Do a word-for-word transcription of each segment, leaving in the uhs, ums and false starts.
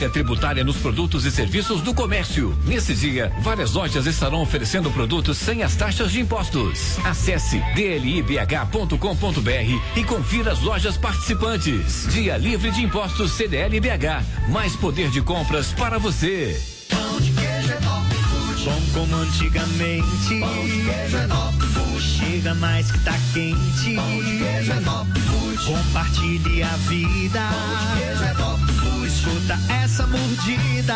tributária nos produtos e serviços do comércio. Nesse dia, várias lojas estarão oferecendo produtos sem as taxas de impostos. Acesse d l i b h ponto com ponto b r e confira as lojas participantes. Dia livre de impostos C D L B H. Mais poder de compras para você. Pão de queijo é Top Food. Bom como antigamente. Pão de queijo é Top Food. Chega mais que tá quente. Pão de queijo é Top Food. Compartilhe a vida. Pão de queijo é Top Food. Escuta essa mordida.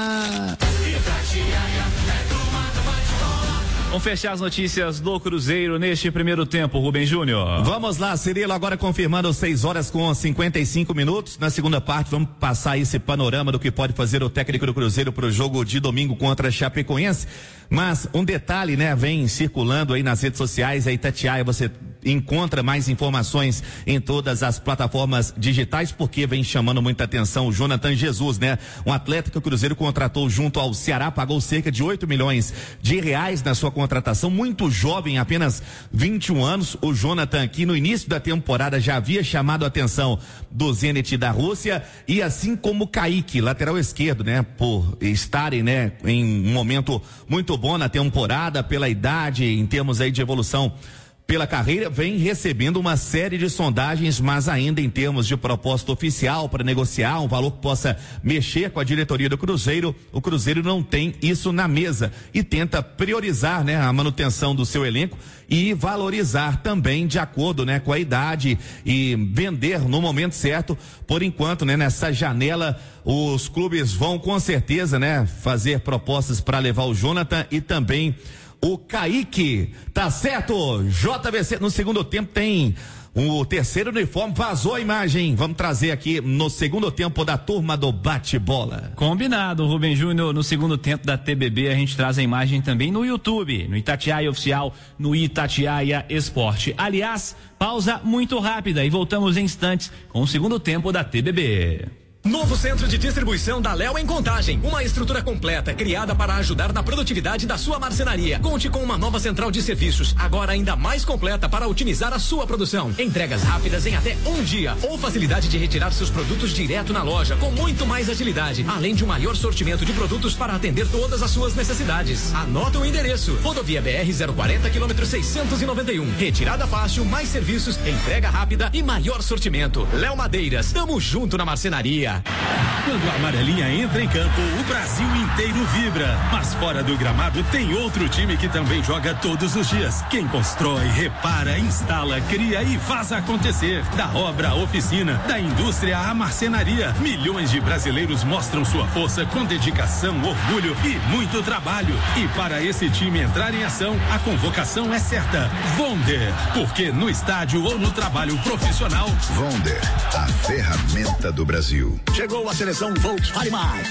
Vamos fechar as notícias do Cruzeiro neste primeiro tempo, Rubem Júnior. Vamos lá, Cirilo, agora confirmando seis horas com cinquenta e cinco minutos. Na segunda parte, vamos passar esse panorama do que pode fazer o técnico do Cruzeiro para o jogo de domingo contra a Chapecoense. Mas um detalhe, né, vem circulando aí nas redes sociais, a Itatiaia, você encontra mais informações em todas as plataformas digitais, porque vem chamando muita atenção o Jonathan Jesus, né? Um atleta que o Cruzeiro contratou junto ao Ceará, pagou cerca de oito milhões de reais na sua contratação, muito jovem, apenas vinte e um anos. O Jonathan aqui no início da temporada já havia chamado a atenção do Zenit da Rússia, e assim como o Kaique, lateral esquerdo, né? Por estarem, né, em um momento muito bom na temporada, pela idade, em termos aí de evolução pela carreira, vem recebendo uma série de sondagens, mas ainda em termos de proposta oficial para negociar um valor que possa mexer com a diretoria do Cruzeiro, o Cruzeiro não tem isso na mesa e tenta priorizar, né, a manutenção do seu elenco e valorizar também de acordo, né, com a idade e vender no momento certo. Por enquanto, né, nessa janela, os clubes vão com certeza, né, fazer propostas para levar o Jonathan e também o Kaique. Tá certo? J V C no segundo tempo tem o terceiro uniforme, vazou a imagem. Vamos trazer aqui no segundo tempo da turma do bate-bola. Combinado, Rubem Júnior. No segundo tempo da T B B a gente traz a imagem também no YouTube, no Itatiaia Oficial, no Itatiaia Esporte. Aliás, pausa muito rápida e voltamos em instantes com o segundo tempo da T B B. Novo centro de distribuição da Léo em Contagem. Uma estrutura completa criada para ajudar na produtividade da sua marcenaria. Conte com uma nova central de serviços, agora ainda mais completa para otimizar a sua produção. Entregas rápidas em até um dia ou facilidade de retirar seus produtos direto na loja com muito mais agilidade, além de um maior sortimento de produtos para atender todas as suas necessidades. Anota o endereço: Rodovia B R zero quarenta, quilômetro seiscentos e noventa e um. Retirada fácil, mais serviços, entrega rápida e maior sortimento. Léo Madeiras, tamo junto na marcenaria. Quando a amarelinha entra em campo, o Brasil inteiro vibra. Mas fora do gramado tem outro time que também joga todos os dias. Quem constrói, repara, instala, cria e faz acontecer. Da obra à oficina, da indústria à marcenaria, milhões de brasileiros mostram sua força com dedicação, orgulho e muito trabalho. E para esse time entrar em ação, a convocação é certa. Vonder, porque no estádio ou no trabalho profissional, Vonder, a ferramenta do Brasil. Chegou a seleção Volkswagen.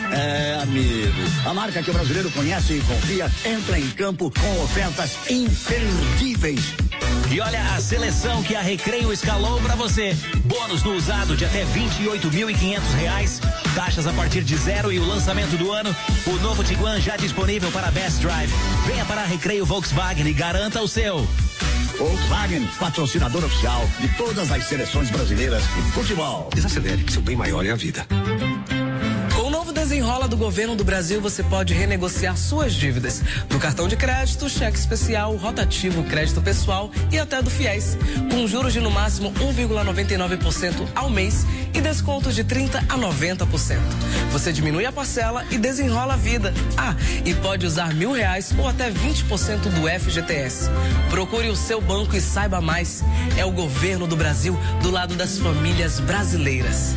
É, amigo, a marca que o brasileiro conhece e confia entra em campo com ofertas imperdíveis. E olha a seleção que a Recreio escalou para você. Bônus no usado de até vinte e oito mil e quinhentos reais. Taxas a partir de zero e o lançamento do ano. O novo Tiguan já disponível para Best Drive. Venha para a Recreio Volkswagen e garanta o seu. Volkswagen, patrocinador oficial de todas as seleções brasileiras de futebol. Desacelere, que seu bem maior é a vida. Com o novo Desenrola do Governo do Brasil, você pode renegociar suas dívidas. Do cartão de crédito, cheque especial, rotativo, crédito pessoal e até do FIES. Com juros de no máximo um vírgula noventa e nove por cento ao mês e descontos de trinta por cento a noventa por cento. Você diminui a parcela e desenrola a vida. Ah, e pode usar mil reais ou até vinte por cento do F G T S. Procure o seu banco e saiba mais. É o governo do Brasil do lado das famílias brasileiras.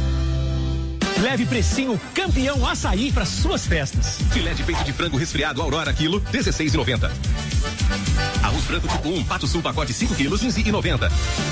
Leve precinho campeão açaí para suas festas. Filé de peito de frango resfriado Aurora quilo, dezesseis e noventa. Arroz branco tipo um, Pato Sul pacote cinco quilos, quinze e noventa.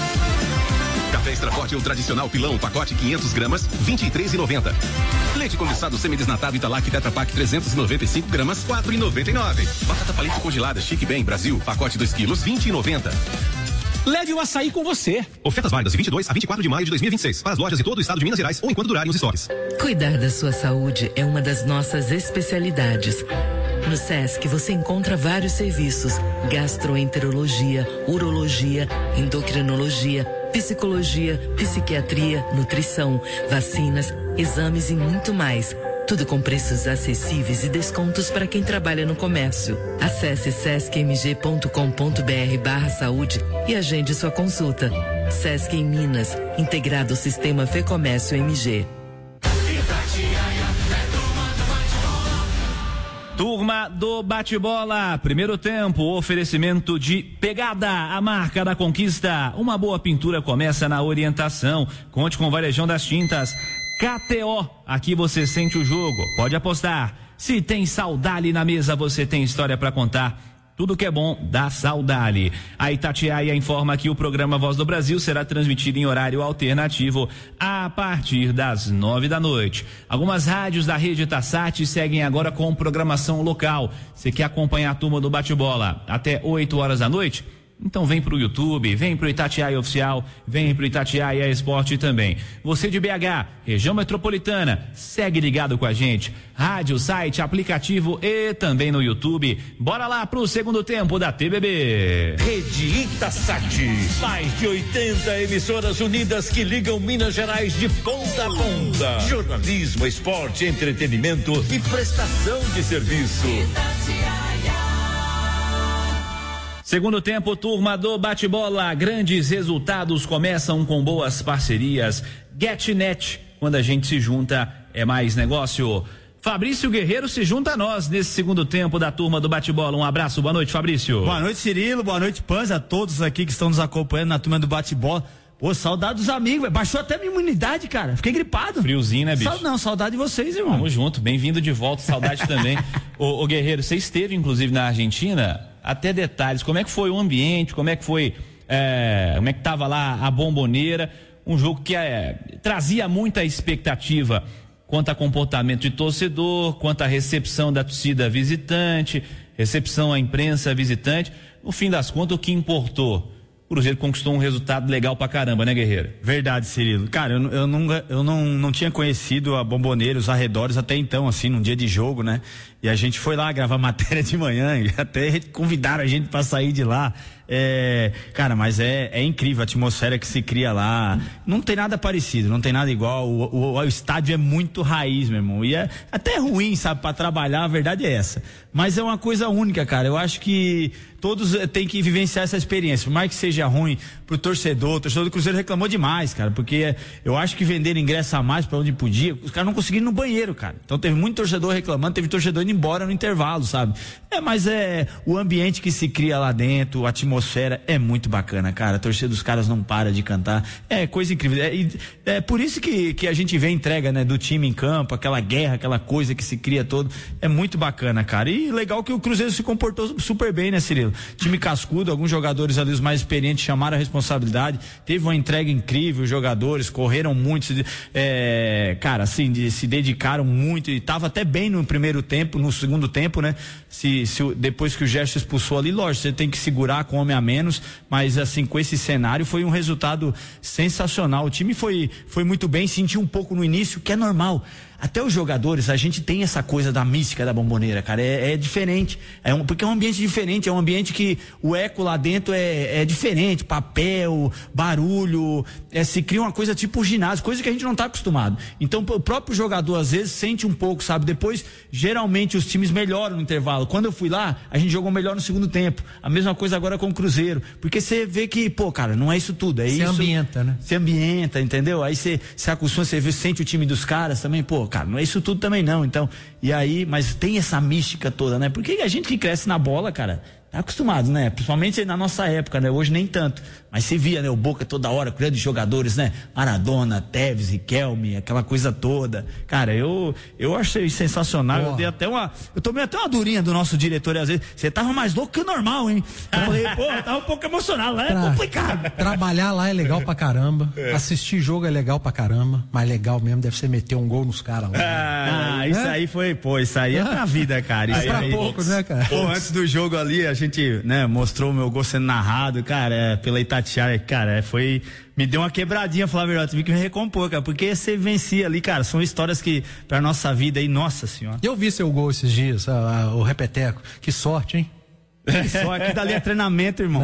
Café extra forte ou tradicional pilão, pacote quinhentas gramas, vinte e três e noventa. Leite condensado semidesnatado Italac Tetra Pak trezentos e noventa e cinco gramas, quatro e noventa e nove. Batata palito congelada Chique Bem Brasil, pacote dois quilos, vinte e noventa. Leve o açaí com você. Ofertas válidas de vinte e dois a vinte e quatro de maio de dois mil e vinte e seis. Para as lojas de todo o estado de Minas Gerais ou enquanto durarem os estoques. Cuidar da sua saúde é uma das nossas especialidades. No SESC você encontra vários serviços: gastroenterologia, urologia, endocrinologia, psicologia, psiquiatria, nutrição, vacinas, exames e muito mais. Tudo com preços acessíveis e descontos para quem trabalha no comércio. Acesse sesc m g ponto com ponto b r barra saúde e agende sua consulta. Sesc em Minas, integrado ao sistema Fê Comércio M G. Turma do Bate-Bola, primeiro tempo, oferecimento de Pegada, a marca da conquista. Uma boa pintura começa na orientação. Conte com o Varejão das Tintas. K T O, aqui você sente o jogo, pode apostar. Se tem Saudade na mesa, você tem história para contar. Tudo que é bom dá Saudade. A Itatiaia informa que o programa Voz do Brasil será transmitido em horário alternativo a partir das nove da noite. Algumas rádios da rede Tassat seguem agora com programação local. Você quer acompanhar a turma do Bate-Bola até oito horas da noite? Então vem pro YouTube, vem pro Itatiaia Oficial, vem pro Itatiaia Esporte também. Você de B H, região metropolitana, segue ligado com a gente. Rádio, site, aplicativo e também no YouTube. Bora lá pro segundo tempo da T B B. Rede Itasat, mais de oitenta emissoras unidas que ligam Minas Gerais de ponta a ponta. Jornalismo, esporte, entretenimento e prestação de serviço. Segundo tempo, turma do Bate-Bola, grandes resultados começam com boas parcerias. GetNet, quando a gente se junta, é mais negócio. Fabrício Guerreiro se junta a nós nesse segundo tempo da turma do Bate-Bola. Um abraço, boa noite, Fabrício. Boa noite, Cirilo, boa noite, Panza, a todos aqui que estão nos acompanhando na turma do Bate-Bola. Pô, saudade dos amigos, baixou até a minha imunidade, cara, fiquei gripado. Friozinho, né, bicho? Sa- não, saudade de vocês, irmão. Tamo junto, bem-vindo de volta, saudade também. ô, ô Guerreiro, você esteve inclusive na Argentina, até detalhes, como é que foi o ambiente, como é que foi, é, como é que tava lá a Bomboneira, um jogo que é, trazia muita expectativa quanto a comportamento de torcedor, quanto a recepção da torcida visitante, recepção à imprensa visitante. No fim das contas, o que importou? O Cruzeiro conquistou um resultado legal pra caramba, né, Guerreiro? Verdade, Cirilo. Cara, eu, eu, nunca, eu não, não tinha conhecido a Bomboneira, os arredores até então, assim, num dia de jogo, né? E a gente foi lá gravar matéria de manhã e até convidaram a gente pra sair de lá. É, cara, mas é, é incrível a atmosfera que se cria lá. Não tem nada parecido, não tem nada igual. O, o, o estádio é muito raiz, meu irmão. E é até ruim, sabe, pra trabalhar, a verdade é essa. Mas é uma coisa única, cara. Eu acho que todos têm que vivenciar essa experiência. Por mais que seja ruim pro torcedor, o torcedor do Cruzeiro reclamou demais, cara. Porque eu acho que venderam ingresso a mais pra onde podia, os caras não conseguiram ir no banheiro, cara. Então teve muito torcedor reclamando, teve torcedor indo embora no intervalo, sabe? É, mas é o ambiente que se cria lá dentro, a atmosfera é muito bacana, cara. A torcida dos caras não para de cantar. É coisa incrível. É, é por isso que, que a gente vê a entrega, né, do time em campo, aquela guerra, aquela coisa que se cria todo. É muito bacana, cara. E legal que o Cruzeiro se comportou super bem, né, Cirilo? Time cascudo, alguns jogadores ali, os mais experientes, chamaram a responsabilidade. Teve uma entrega incrível, os jogadores correram muito, se, é, cara, assim, de, se dedicaram muito e tava até bem no primeiro tempo, no segundo tempo, né? Se, se depois que o Gerson expulsou ali, lógico, você tem que segurar com homem a menos, mas assim, com esse cenário foi um resultado sensacional. O time foi, foi muito bem, sentiu um pouco no início, que é normal. Até os jogadores, a gente tem essa coisa da mística da Bomboneira, cara, é, é diferente, é um, porque é um ambiente diferente, é um ambiente que o eco lá dentro é, é diferente, papel, barulho, é, se cria uma coisa tipo ginásio, coisa que a gente não tá acostumado. Então o próprio jogador às vezes sente um pouco, sabe, depois geralmente os times melhoram no intervalo. Quando eu fui lá, a gente jogou melhor no segundo tempo, a mesma coisa agora com o Cruzeiro, porque você vê que, pô, cara, não é isso tudo, é se isso. Se ambienta, né? Se ambienta, entendeu? Aí você se acostuma, você sente o time dos caras também, pô, cara, não é isso tudo também não, então, e aí, mas tem essa mística toda, né? Porque a gente que cresce na bola, cara, tá acostumado, né? Principalmente na nossa época, né? Hoje nem tanto, mas você via, né? O Boca toda hora, grandes jogadores, né? Maradona, Tevez, Riquelme, aquela coisa toda. Cara, eu eu achei sensacional, oh. eu dei até uma, eu tomei até uma durinha do nosso diretor, às vezes, você tava mais louco que o normal, hein? Eu falei, pô, eu tava um pouco emocionado, lá é Tra- complicado. Trabalhar lá é legal pra caramba, é. Assistir jogo é legal pra caramba, mas legal mesmo deve ser meter um gol nos caras lá. Ah, né? Isso é? aí foi, pô, isso aí é pra vida, cara. Isso é pra aí, pouco, né, cara? Pô, antes do jogo ali, a gente, né, mostrou o meu gol sendo narrado, cara, é, pela Itatiaia, cara, é, foi, me deu uma quebradinha, falar a verdade, tive que me recompor, cara, porque você vencia ali, cara, são histórias que, pra nossa vida aí, nossa senhora. Eu vi seu gol esses dias, a, a, o repeteco, que sorte, hein? Só aqui dali é treinamento, irmão.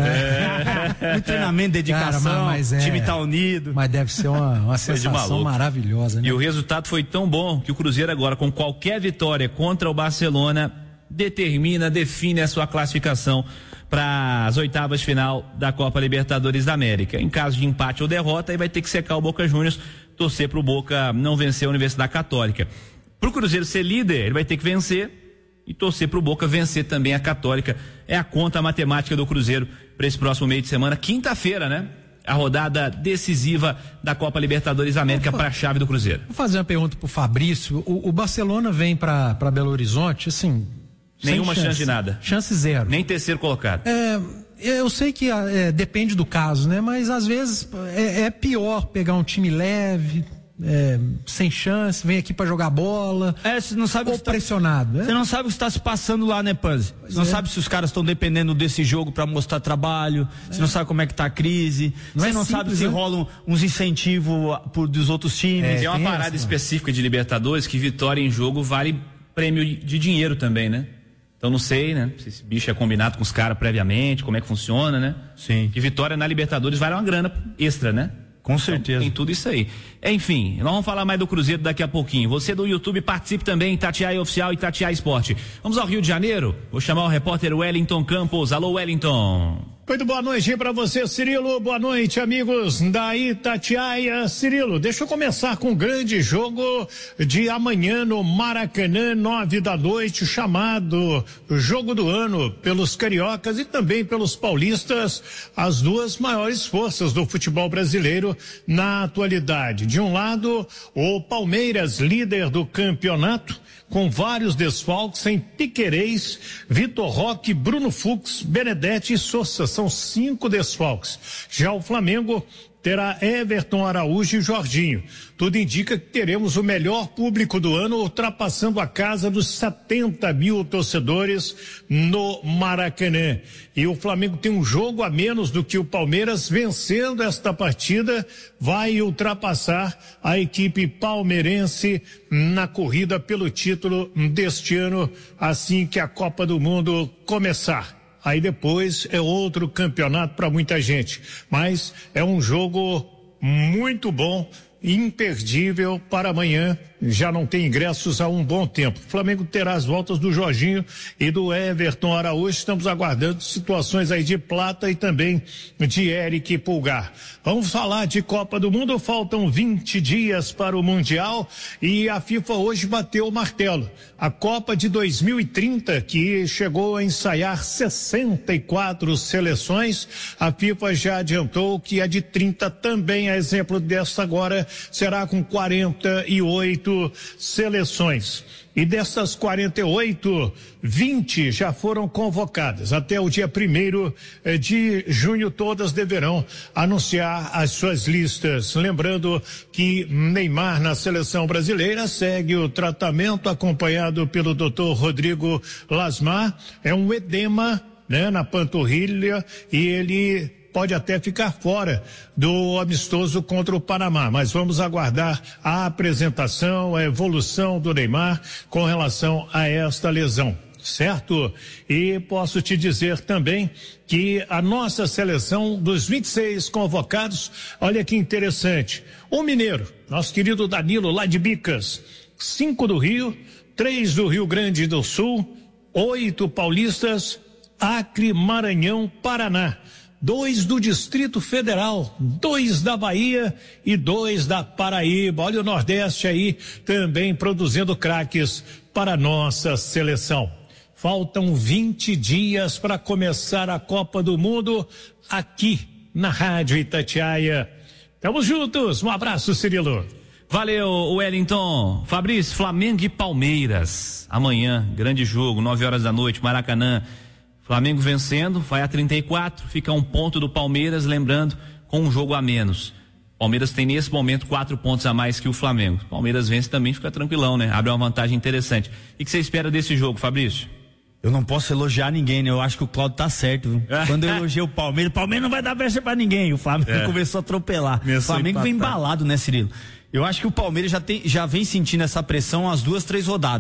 É. Muito treinamento, dedicação, Cara, mas, mas é, time tá unido. Mas deve ser uma, uma sensação maravilhosa, né? E o resultado foi tão bom que o Cruzeiro agora, com qualquer vitória contra o Barcelona, determina, define a sua classificação para as oitavas de final da Copa Libertadores da América. Em caso de empate ou derrota, aí vai ter que secar o Boca Juniors, torcer pro Boca não vencer a Universidade Católica. Pro Cruzeiro ser líder, ele vai ter que vencer e torcer pro Boca vencer também a Católica. É a conta matemática do Cruzeiro para esse próximo meio de semana, quinta-feira, né? A rodada decisiva da Copa Libertadores da América para a chave do Cruzeiro. Vou fazer uma pergunta pro Fabrício. O, o Barcelona vem para Belo Horizonte, assim, nenhuma chance. chance de nada. Chance zero. Nem terceiro colocado. É, eu sei que é, depende do caso, né? Mas às vezes é, é pior pegar um time leve, é, sem chance, vem aqui para jogar bola. É, você não sabe ou o que pressionado. Tá, você não sabe o que está se passando lá, né, Panzi? Você não é. sabe se os caras estão dependendo desse jogo para mostrar trabalho. É. Você não sabe como é que tá a crise. Não você é não simples, sabe se né? rolam uns incentivos por, dos outros times. É, tem uma parada essa, específica de Libertadores que vitória em jogo vale prêmio de dinheiro também, né? Então não sei, né? Se esse bicho é combinado com os caras previamente, como é que funciona, né? Sim. Que vitória na Libertadores vale uma grana extra, né? Com certeza. Então, tem tudo isso aí. Enfim, nós vamos falar mais do Cruzeiro daqui a pouquinho. Você do YouTube participe também, Itatiaia Oficial e Itatiaia Esporte. Vamos ao Rio de Janeiro? Vou chamar o repórter Wellington Campos. Alô, Wellington. Muito boa noite para você, Cirilo. Boa noite, amigos da Itatiaia. Cirilo, deixa eu começar com o grande jogo de amanhã no Maracanã, nove da noite, chamado Jogo do Ano pelos cariocas e também pelos paulistas, as duas maiores forças do futebol brasileiro na atualidade. De um lado, o Palmeiras, líder do campeonato, com vários desfalques sem Piquerez, Vitor Roque, Bruno Fux, Benedetti e Sousa. São cinco desfalques. Já o Flamengo terá Everton Araújo e Jorginho. Tudo indica que teremos o melhor público do ano, ultrapassando a casa dos setenta mil torcedores no Maracanã. E o Flamengo tem um jogo a menos do que o Palmeiras, vencendo esta partida, vai ultrapassar a equipe palmeirense na corrida pelo título deste ano, assim que a Copa do Mundo começar. Aí depois é outro campeonato para muita gente, mas é um jogo muito bom, imperdível para amanhã. Já não tem ingressos há um bom tempo. O Flamengo terá as voltas do Jorginho e do Everton Araújo. Estamos aguardando situações aí de Plata e também de Eric Pulgar. Vamos falar de Copa do Mundo. Faltam vinte dias para o Mundial e a FIFA hoje bateu o martelo. A Copa de dois mil e trinta, que chegou a ensaiar sessenta e quatro seleções, a FIFA já adiantou que a de trinta também, a exemplo dessa agora, será com quarenta e oito seleções. E dessas quarenta e oito, vinte já foram convocadas. Até o dia primeiro de junho, todas deverão anunciar as suas listas. Lembrando que Neymar, na seleção brasileira, segue o tratamento acompanhado pelo doutor Rodrigo Lasmar. É um edema, né, na panturrilha, e ele pode até ficar fora do amistoso contra o Panamá, mas vamos aguardar a apresentação, a evolução do Neymar com relação a esta lesão, certo? E posso te dizer também que a nossa seleção dos vinte e seis convocados, olha que interessante, o mineiro, nosso querido Danilo lá de Bicas, cinco do Rio, três do Rio Grande do Sul, oito paulistas, Acre, Maranhão, Paraná. Dois do Distrito Federal, dois da Bahia e dois da Paraíba. Olha o Nordeste aí também produzindo craques para a nossa seleção. Faltam vinte dias para começar a Copa do Mundo aqui na Rádio Itatiaia. Tamo juntos, um abraço, Cirilo. Valeu, Wellington. Fabrício, Flamengo e Palmeiras. Amanhã, grande jogo, nove horas da noite, Maracanã. Flamengo vencendo, vai a trinta e quatro, fica um ponto do Palmeiras, lembrando, com um jogo a menos. Palmeiras tem nesse momento quatro pontos a mais que o Flamengo. Palmeiras vence também, fica tranquilão, né? Abre uma vantagem interessante. E o que você espera desse jogo, Fabrício? Eu não posso elogiar ninguém, né? Eu acho que o Cláudio tá certo, viu? Quando eu elogiei o Palmeiras, o Palmeiras não vai dar brecha pra ninguém. O Flamengo é. começou a atropelar. O Flamengo vem embalado, né, Cirilo? Eu acho que o Palmeiras já, tem, já vem sentindo essa pressão as duas, três rodadas.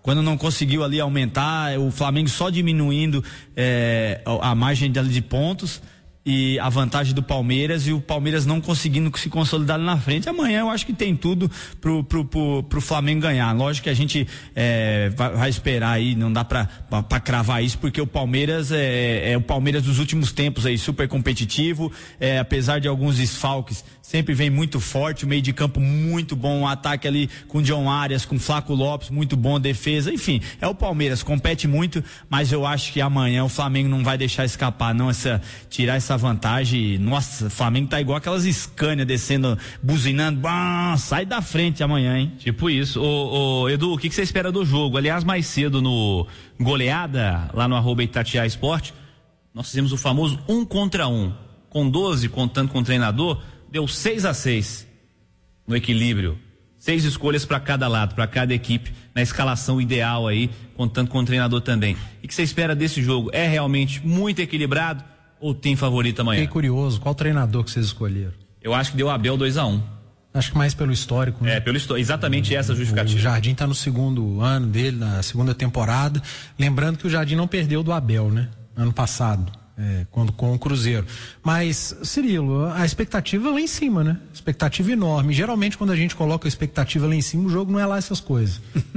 Quando não conseguiu ali aumentar, o Flamengo só diminuindo é, a margem de pontos e a vantagem do Palmeiras, e o Palmeiras não conseguindo se consolidar na frente. Amanhã eu acho que tem tudo pro, pro, pro, pro Flamengo ganhar. Lógico que a gente é, vai, vai esperar aí, não dá pra, pra, pra cravar isso, porque o Palmeiras é, é o Palmeiras dos últimos tempos aí, super competitivo, é, apesar de alguns desfalques, sempre vem muito forte, o meio de campo muito bom, o ataque ali com John Arias, com Flaco Lopes, muito bom, defesa, enfim, é o Palmeiras, compete muito, mas eu acho que amanhã o Flamengo não vai deixar escapar, não, essa, tirar essa vantagem. Nossa, o Flamengo tá igual aquelas Scania descendo, buzinando, bah, sai da frente amanhã, hein? Tipo isso. Ô, ô, Edu, o que, que você espera do jogo? Aliás, mais cedo no Goleada, lá no arroba Itatiaia Esporte, nós fizemos o famoso um contra um, com doze, contando com o treinador, deu seis a seis no equilíbrio. Seis escolhas para cada lado, para cada equipe, na escalação ideal aí, contando com o treinador também. O que você espera desse jogo? É realmente muito equilibrado ou tem favorito amanhã? Fiquei curioso, qual treinador que vocês escolheram? Eu acho que deu Abel dois a um. Acho que mais pelo histórico, né? É, pelo histórico, exatamente essa justificativa. O Jardim tá no segundo ano dele, na segunda temporada. Lembrando que o Jardim não perdeu do Abel, né? Ano passado, é, quando com o Cruzeiro. Mas, Cirilo, a expectativa é lá em cima, né? Expectativa enorme. Geralmente, quando a gente coloca a expectativa lá em cima, o jogo não é lá essas coisas.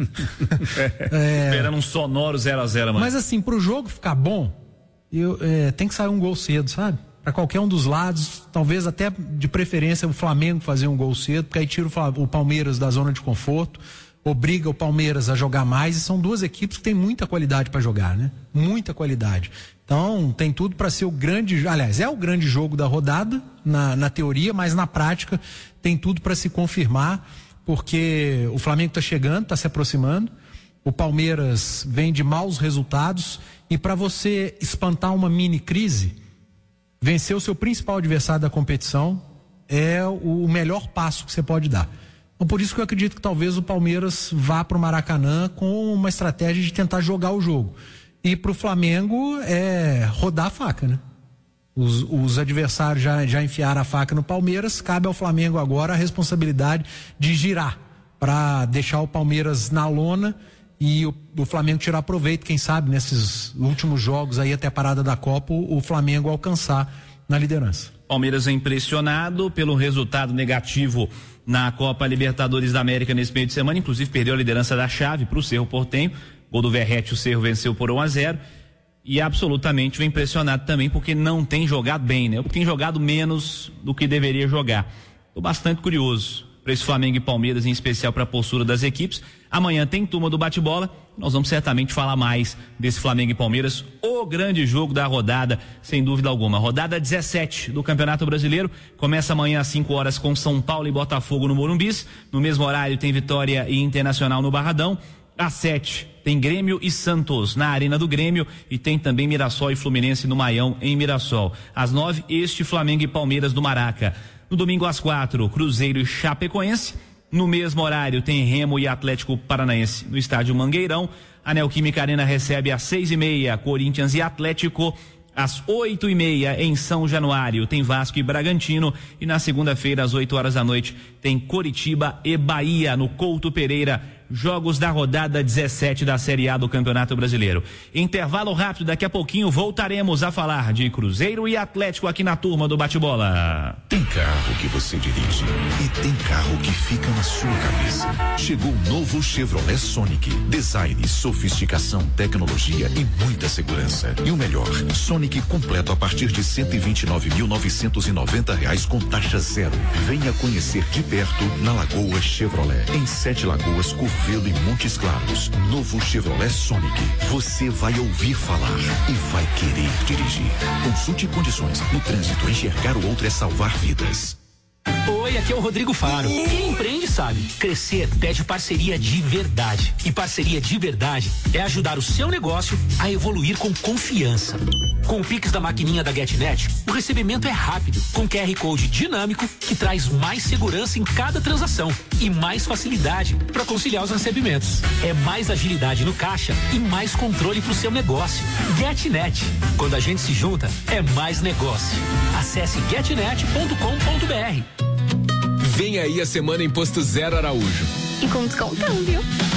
é... Esperando um sonoro zero a zero, mano. Mas assim, pro jogo ficar bom, Eu, é, tem que sair um gol cedo, sabe? Para qualquer um dos lados, talvez até de preferência o Flamengo fazer um gol cedo, porque aí tira o, o Palmeiras da zona de conforto, obriga o Palmeiras a jogar mais, e são duas equipes que têm muita qualidade para jogar, né? Muita qualidade. Então tem tudo para ser o grande, aliás, é o grande jogo da rodada na, na teoria, mas na prática tem tudo para se confirmar, porque o Flamengo está chegando, está se aproximando. O Palmeiras vem de maus resultados, e para você espantar uma mini crise, vencer o seu principal adversário da competição é o melhor passo que você pode dar. Então, por isso que eu acredito que talvez o Palmeiras vá para o Maracanã com uma estratégia de tentar jogar o jogo. E para o Flamengo é rodar a faca, né? Os, os adversários já, já enfiaram a faca no Palmeiras, cabe ao Flamengo agora a responsabilidade de girar para deixar o Palmeiras na lona e o, o Flamengo tirar proveito, quem sabe nesses últimos jogos aí até a parada da Copa, o, o Flamengo alcançar na liderança. Palmeiras é impressionado pelo resultado negativo na Copa Libertadores da América nesse meio de semana, inclusive perdeu a liderança da chave para o Cerro Porteño, gol do Verratti, o Cerro venceu por um a zero, e absolutamente vem impressionado também porque não tem jogado bem, né? Tem jogado menos do que deveria jogar. Estou bastante curioso para esse Flamengo e Palmeiras, em especial para a postura das equipes. Amanhã tem turma do bate-bola, nós vamos certamente falar mais desse Flamengo e Palmeiras, o grande jogo da rodada, sem dúvida alguma. Rodada dezessete do Campeonato Brasileiro, começa amanhã às cinco horas com São Paulo e Botafogo no Morumbis, no mesmo horário tem Vitória e Internacional no Barradão, às sete tem Grêmio e Santos na Arena do Grêmio, e tem também Mirassol e Fluminense no Maião em Mirassol. Às nove, este Flamengo e Palmeiras do Maraca. No domingo às quatro, Cruzeiro e Chapecoense. No mesmo horário tem Remo e Atlético Paranaense no estádio Mangueirão. A Neoquímica Arena recebe às seis e meia Corinthians e Atlético. Às oito e meia em São Januário tem Vasco e Bragantino, e na segunda-feira às oito horas da noite tem Coritiba e Bahia no Couto Pereira. Jogos da rodada dezessete da Série A do Campeonato Brasileiro. Intervalo rápido, daqui a pouquinho voltaremos a falar de Cruzeiro e Atlético aqui na turma do bate-bola. Tem carro que você dirige e tem carro que fica na sua cabeça. Chegou o novo Chevrolet Sonic. Design, sofisticação, tecnologia e muita segurança. E o melhor, Sonic completo a partir de cento e vinte e nove mil novecentos e noventa reais com taxa zero. Venha conhecer de perto na Lagoa Chevrolet, em Sete Lagoas, Curvelo e Montes Claros. Novo Chevrolet Sonic. Você vai ouvir falar e vai querer dirigir. Consulte condições. No trânsito, enxergar o outro é salvar vidas. Oi, aqui é o Rodrigo Faro. Quem empreende sabe, crescer pede parceria de verdade. E parceria de verdade é ajudar o seu negócio a evoluir com confiança. Com o Pix da maquininha da GetNet, o recebimento é rápido, com Q R Code dinâmico que traz mais segurança em cada transação e mais facilidade para conciliar os recebimentos. É mais agilidade no caixa e mais controle para o seu negócio. GetNet. Quando a gente se junta, é mais negócio. Acesse getnet ponto com ponto br. Vem aí a semana Imposto Zero Araújo. E com descontão, viu?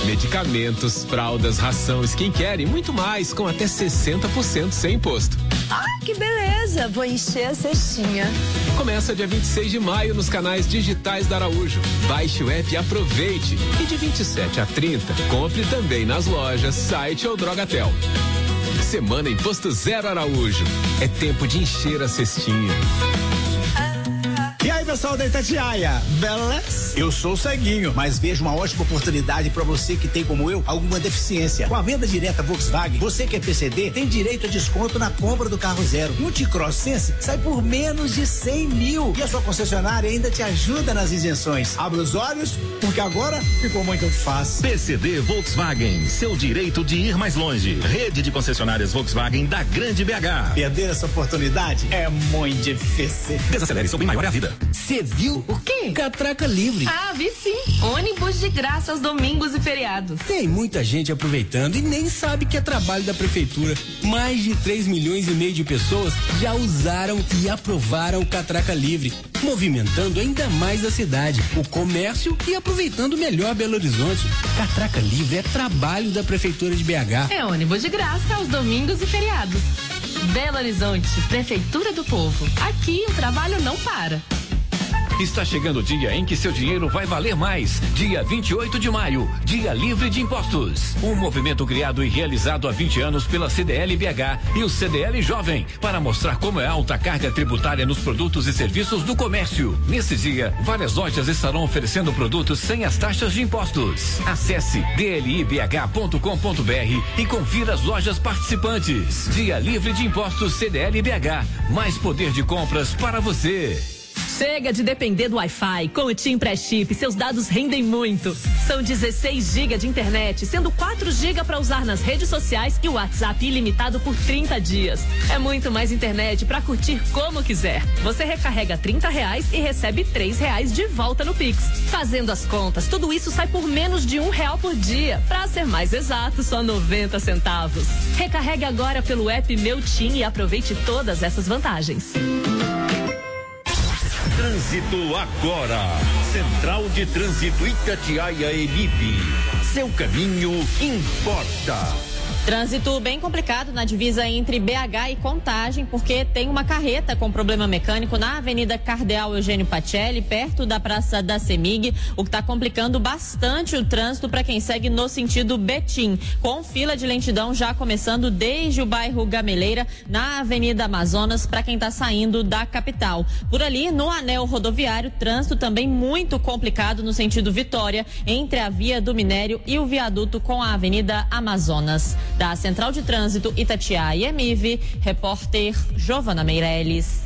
Medicamentos, fraldas, ração, skincare e muito mais, com até sessenta por cento sem imposto. Ah, que beleza! Vou encher a cestinha. Começa dia vinte e seis de maio nos canais digitais da Araújo. Baixe o app e aproveite. E de vinte e sete a trinta, compre também nas lojas, site ou Drogatel. Semana Imposto Zero Araújo. É tempo de encher a cestinha. E aí, pessoal da Itatiaia, beleza? Eu sou o Ceguinho, mas vejo uma ótima oportunidade para você que tem, como eu, alguma deficiência. Com a venda direta Volkswagen, você que é P C D tem direito a desconto na compra do carro zero. Um T-Cross Sense sai por menos de cem mil. E a sua concessionária ainda te ajuda nas isenções. Abre os olhos, porque agora ficou muito fácil. P C D Volkswagen, seu direito de ir mais longe. Rede de concessionárias Volkswagen da Grande B H. Perder essa oportunidade é muito difícil. Desacelere, seu bem maior é a vida. Você viu? O quê? Catraca livre. Ah, vi sim. Ônibus de graça aos domingos e feriados. Tem muita gente aproveitando e nem sabe que é trabalho da prefeitura. Mais de três milhões e meio de pessoas já usaram e aprovaram o Catraca Livre, movimentando ainda mais a cidade, o comércio e aproveitando melhor Belo Horizonte. Catraca Livre é trabalho da prefeitura de B H. É ônibus de graça aos domingos e feriados. Belo Horizonte, Prefeitura do Povo. Aqui o trabalho não para. Está chegando o dia em que seu dinheiro vai valer mais. Dia vinte e oito de maio, Dia Livre de Impostos. Um movimento criado e realizado há vinte anos pela C D L B H e o C D L Jovem para mostrar como é alta a carga tributária nos produtos e serviços do comércio. Nesse dia, várias lojas estarão oferecendo produtos sem as taxas de impostos. Acesse d l i b h ponto com ponto b r e confira as lojas participantes. Dia Livre de Impostos C D L B H. Mais poder de compras para você. Chega de depender do Wi-Fi. Com o TIM Pré-Chip, seus dados rendem muito. São dezesseis gigas de internet, sendo quatro gigas para usar nas redes sociais e o WhatsApp ilimitado por trinta dias. É muito mais internet para curtir como quiser. Você recarrega trinta reais e recebe três reais de volta no Pix. Fazendo as contas, tudo isso sai por menos de um real por dia. Para ser mais exato, só noventa centavos. Recarregue agora pelo app Meu TIM e aproveite todas essas vantagens. Trânsito agora. Central de Trânsito Itatiaia Emib. Seu caminho importa. Trânsito bem complicado na divisa entre B H e Contagem, porque tem uma carreta com problema mecânico na Avenida Cardeal Eugênio Pacelli, perto da Praça da Semig, o que está complicando bastante o trânsito para quem segue no sentido Betim, com fila de lentidão já começando desde o bairro Gameleira, na Avenida Amazonas, para quem está saindo da capital. Por ali, no anel rodoviário, trânsito também muito complicado no sentido Vitória, entre a Via do Minério e o viaduto com a Avenida Amazonas. Da Central de Trânsito Itatiaia e Emive, repórter Giovana Meirelles.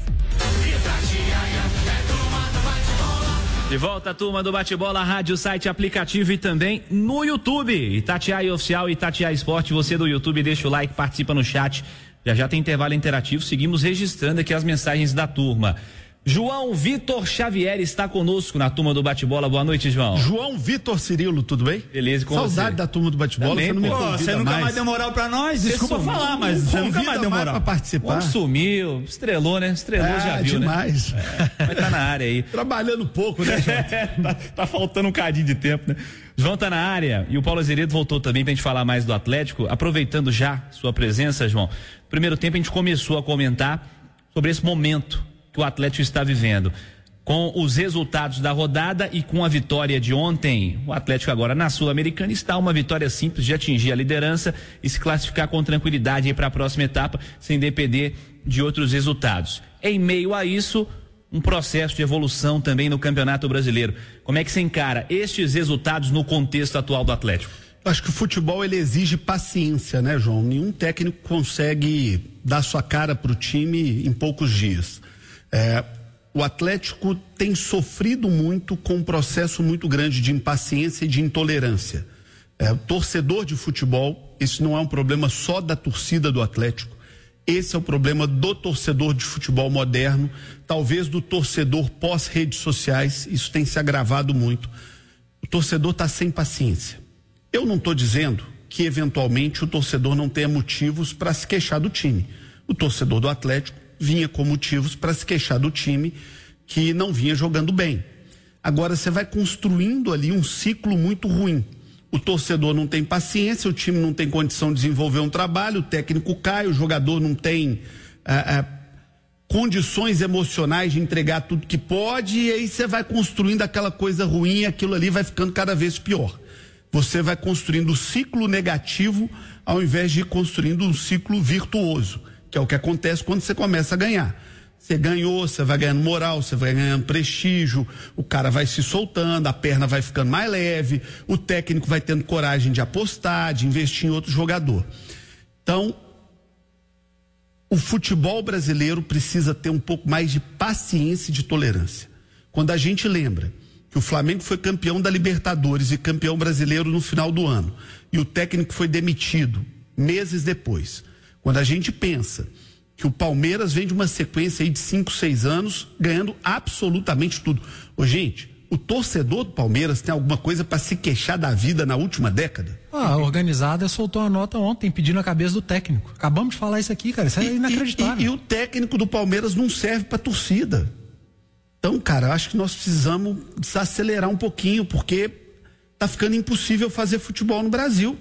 De volta a turma do Bate-Bola, rádio, site, aplicativo e também no YouTube. Itatiaia Oficial, Itatiaia Esporte, você do YouTube, deixa o like, participa no chat. Já já tem intervalo interativo, seguimos registrando aqui as mensagens da turma. João Vitor Xavier está conosco na turma do Bate-Bola. Boa noite, João. João Vitor Cirilo, tudo bem? Beleza, com Saudade você. da turma do Bate-Bola. Também, você não me pô, convida Você nunca mais. mais deu moral pra nós? Você Desculpa sumiu, falar, mas você nunca mais deu moral pra participar. Sumiu, estrelou, né? Estrelou, ah, já viu, demais. né? É, mas tá na área aí. Trabalhando pouco, né, João? tá, tá faltando um cadinho de tempo, né? João tá na área e o Paulo Azeredo voltou também pra gente falar mais do Atlético. Aproveitando já sua presença, João. Primeiro tempo a gente começou a comentar sobre esse momento que o Atlético está vivendo. Com os resultados da rodada e com a vitória de ontem, o Atlético agora na Sul-Americana está uma vitória simples de atingir a liderança e se classificar com tranquilidade para a próxima etapa, sem depender de outros resultados. Em meio a isso, um processo de evolução também no Campeonato Brasileiro. Como é que você encara estes resultados no contexto atual do Atlético? Acho que o futebol ele exige paciência, né, João? Nenhum técnico consegue dar sua cara para o time em poucos dias. É, O Atlético tem sofrido muito com um processo muito grande de impaciência e de intolerância. É, o torcedor de futebol, esse não é um problema só da torcida do Atlético, esse é o problema do torcedor de futebol moderno, talvez do torcedor pós-redes sociais, isso tem se agravado muito. O torcedor está sem paciência. Eu não estou dizendo que eventualmente o torcedor não tenha motivos para se queixar do time. O torcedor do Atlético vinha com motivos para se queixar do time que não vinha jogando bem. Agora você vai construindo ali um ciclo muito ruim. o torcedor não tem paciência, o time não tem condição de desenvolver um trabalho, o técnico cai, o jogador não tem ah, ah, condições emocionais de entregar tudo que pode, e aí você vai construindo aquela coisa ruim, e aquilo ali vai ficando cada vez pior. Você vai construindo um ciclo negativo ao invés de ir construindo um ciclo virtuoso, que é o que acontece quando você começa a ganhar. Você ganhou, você vai ganhando moral, você vai ganhando prestígio, o cara vai se soltando, a perna vai ficando mais leve, o técnico vai tendo coragem de apostar, de investir em outro jogador. Então, o futebol brasileiro precisa ter um pouco mais de paciência e de tolerância. Quando a gente lembra que o Flamengo foi campeão da Libertadores e campeão brasileiro no final do ano, e o técnico foi demitido meses depois. Quando a gente pensa que o Palmeiras vem de uma sequência aí de cinco, seis anos ganhando absolutamente tudo. Ô, gente, o torcedor do Palmeiras tem alguma coisa para se queixar da vida na última década? Ah, a organizada soltou a nota ontem pedindo a cabeça do técnico. Acabamos de falar isso aqui, cara, isso é e, inacreditável. E, e, e o técnico do Palmeiras não serve para torcida. Então, cara, eu acho que nós precisamos desacelerar um pouquinho, porque tá ficando impossível fazer futebol no Brasil.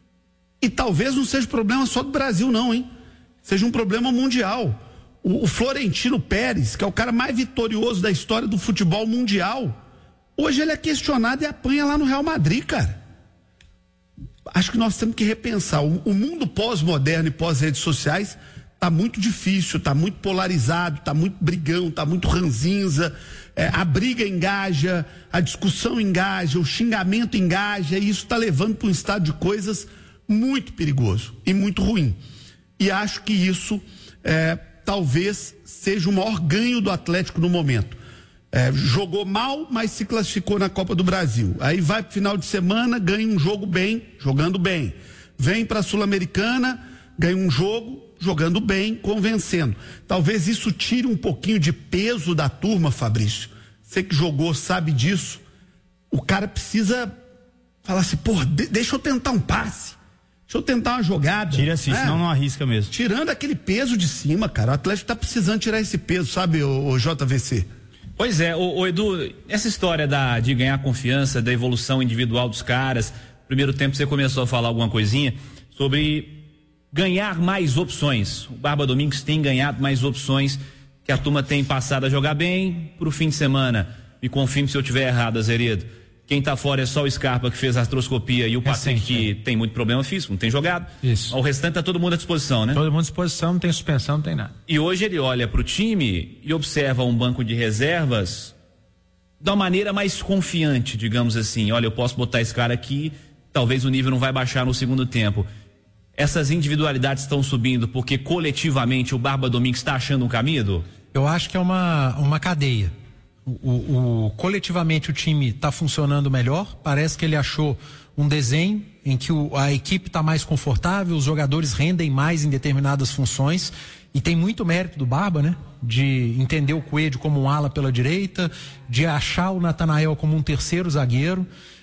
E talvez não seja problema só do Brasil, não, hein? Seja um problema mundial. O, o Florentino Pérez, que é o cara mais vitorioso da história do futebol mundial, hoje ele é questionado e apanha lá no Real Madrid, cara. Acho que nós temos que repensar. O, o mundo pós-moderno e pós-redes sociais tá muito difícil, tá muito polarizado, tá muito brigão, tá muito ranzinza. É, a briga engaja, a discussão engaja, o xingamento engaja, e isso tá levando para um estado de coisas muito perigoso e muito ruim. E acho que isso é, talvez seja o maior ganho do Atlético no momento. É, jogou mal, mas se classificou na Copa do Brasil. Aí vai pro final de semana, ganha um jogo bem, jogando bem. Vem para a Sul-Americana, ganha um jogo, jogando bem, convencendo. Talvez isso tire um pouquinho de peso da turma, Fabrício. Você que jogou sabe disso. O cara precisa falar assim, pô, de, deixa eu tentar um passe. Deixa eu tentar uma jogada. Tira assim, né? Senão não arrisca mesmo. Tirando aquele peso de cima, cara. O Atlético tá precisando tirar esse peso, sabe, o, o J V C? Pois é, o, o Edu, essa história da, de ganhar confiança, da evolução individual dos caras, primeiro tempo você começou a falar alguma coisinha sobre ganhar mais opções. O Barba Domingues tem ganhado mais opções, que a turma tem passado a jogar bem pro fim de semana. Me confirme se eu tiver errado, Azeredo. Quem tá fora é só o Scarpa, que fez a artroscopia, e o Patrick, que tem muito problema físico, não tem jogado. Isso. O restante tá todo mundo à disposição, né? Todo mundo à disposição, não tem suspensão, não tem nada. E hoje ele olha pro time e observa um banco de reservas de uma maneira mais confiante, digamos assim. Olha, eu posso botar esse cara aqui, talvez o nível não vai baixar no segundo tempo. Essas individualidades estão subindo porque coletivamente o Barba Domingues está achando um caminho, Edu? Eu acho que é uma, uma cadeia. O, o, coletivamente o time está funcionando melhor, parece que ele achou um desenho em que o, a equipe está mais confortável, os jogadores rendem mais em determinadas funções, e tem muito mérito do Barba, né? De entender o Coelho como um ala pela direita, de achar o Natanael como um terceiro zagueiro,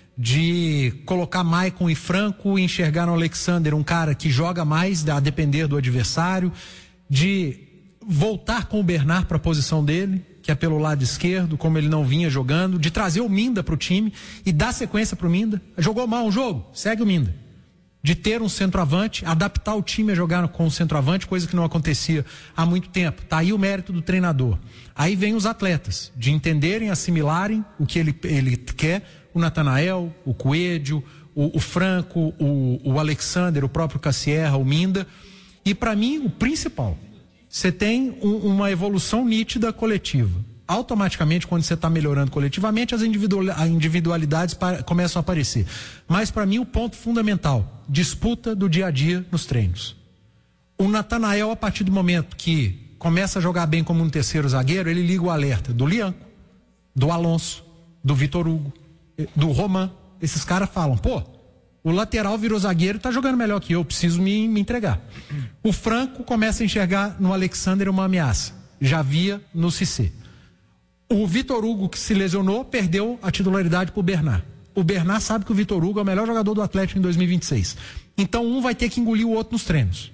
de colocar Maicon e Franco e enxergar no Alexander um cara que joga mais a depender do adversário, de voltar com o Bernard para a posição dele, que é pelo lado esquerdo, como ele não vinha jogando, de trazer o Minda para o time e dar sequência para o Minda. Jogou mal um jogo? Segue o Minda. De ter um centroavante, adaptar o time a jogar com o centroavante, coisa que não acontecia há muito tempo. Tá aí o mérito do treinador. Aí vem os atletas, de entenderem, assimilarem o que ele, ele quer, o Natanael, o Coelho, o, o Franco, o, o Alexander, o próprio Cassierra, o Minda. E para mim, o principal, você tem um, uma evolução nítida coletiva. Automaticamente, quando você está melhorando coletivamente, as individualidades para, começam a aparecer. Mas para mim o ponto fundamental, disputa do dia a dia nos treinos. O Natanael, a partir do momento que começa a jogar bem como um terceiro zagueiro, ele liga o alerta do Lianco, do Alonso, do Vitor Hugo, do Roman. Esses caras falam, pô, o lateral virou zagueiro e tá jogando melhor que eu, preciso me, me entregar. O Franco começa a enxergar no Alexander uma ameaça. Já via no Cissé. O Vitor Hugo, que se lesionou, perdeu a titularidade pro Bernard. O Bernard sabe que o Vitor Hugo é o melhor jogador do Atlético em dois mil e vinte e seis. Então um vai ter que engolir o outro nos treinos.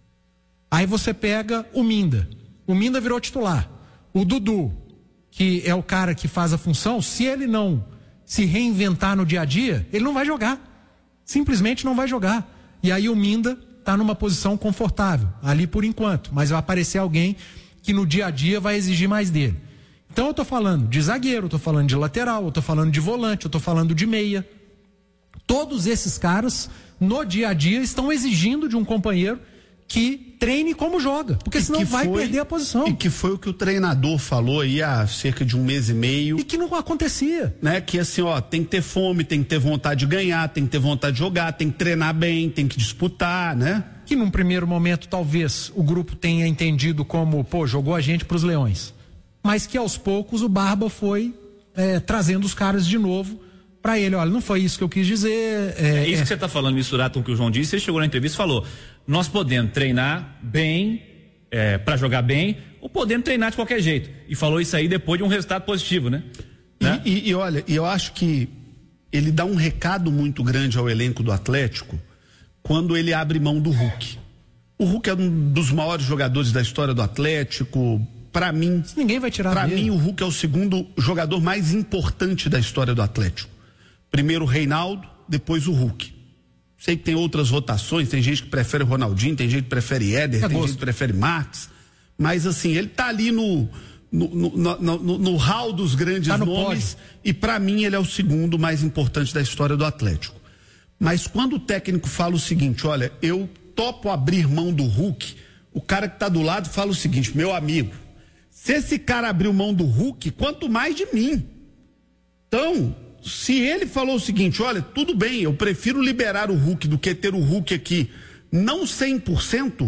Aí você pega o Minda. O Minda virou titular. O Dudu, que é o cara que faz a função, se ele não se reinventar no dia a dia, ele não vai jogar. simplesmente não vai jogar. E aí o Minda está numa posição confortável, ali por enquanto, mas vai aparecer alguém que no dia a dia vai exigir mais dele. Então eu tô falando de zagueiro, eu tô falando de lateral, eu tô falando de volante, eu tô falando de meia. Todos esses caras, no dia a dia, estão exigindo de um companheiro que treine como joga, porque senão vai foi, perder a posição. E que foi o que o treinador falou aí há cerca de um mês e meio. E que não acontecia. Né? Que assim, ó, tem que ter fome, tem que ter vontade de ganhar, tem que ter vontade de jogar, tem que treinar bem, tem que disputar, né? Que num primeiro momento talvez o grupo tenha entendido como, pô, jogou a gente pros leões. Mas que aos poucos o Barba foi é, trazendo os caras de novo para ele. Olha, não foi isso que eu quis dizer. É, é isso que você está falando, misturado com o que o João disse. Ele chegou na entrevista e falou: nós podemos treinar bem, é, para jogar bem, ou podemos treinar de qualquer jeito. E falou isso aí depois de um resultado positivo, né? E, né? e, e olha, eu acho que ele dá um recado muito grande ao elenco do Atlético quando ele abre mão do Hulk. O Hulk é um dos maiores jogadores da história do Atlético. Para mim, ninguém vai tirar. Para mim, o Hulk é o segundo jogador mais importante da história do Atlético. Primeiro o Reinaldo, depois o Hulk. Sei que tem outras rotações, tem gente que prefere o Ronaldinho, tem gente que prefere Éder, é tem gosto. gente que prefere Marques. Mas assim, ele tá ali no no, no, no, no, no hall dos grandes tá nomes. Pódio. E para mim ele é o segundo mais importante da história do Atlético. Mas quando o técnico fala o seguinte: olha, eu topo abrir mão do Hulk, o cara que tá do lado fala o seguinte: meu amigo, se esse cara abriu mão do Hulk, quanto mais de mim. Então, se ele falou o seguinte: olha, tudo bem, eu prefiro liberar o Hulk do que ter o Hulk aqui, não cem por cento,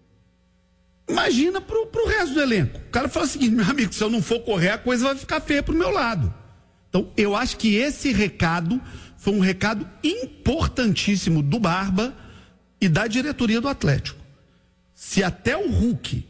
imagina pro, pro resto do elenco. O cara fala o seguinte: meu amigo, se eu não for correr, a coisa vai ficar feia pro meu lado. Então, eu acho que esse recado foi um recado importantíssimo do Barba e da diretoria do Atlético. Se até o Hulk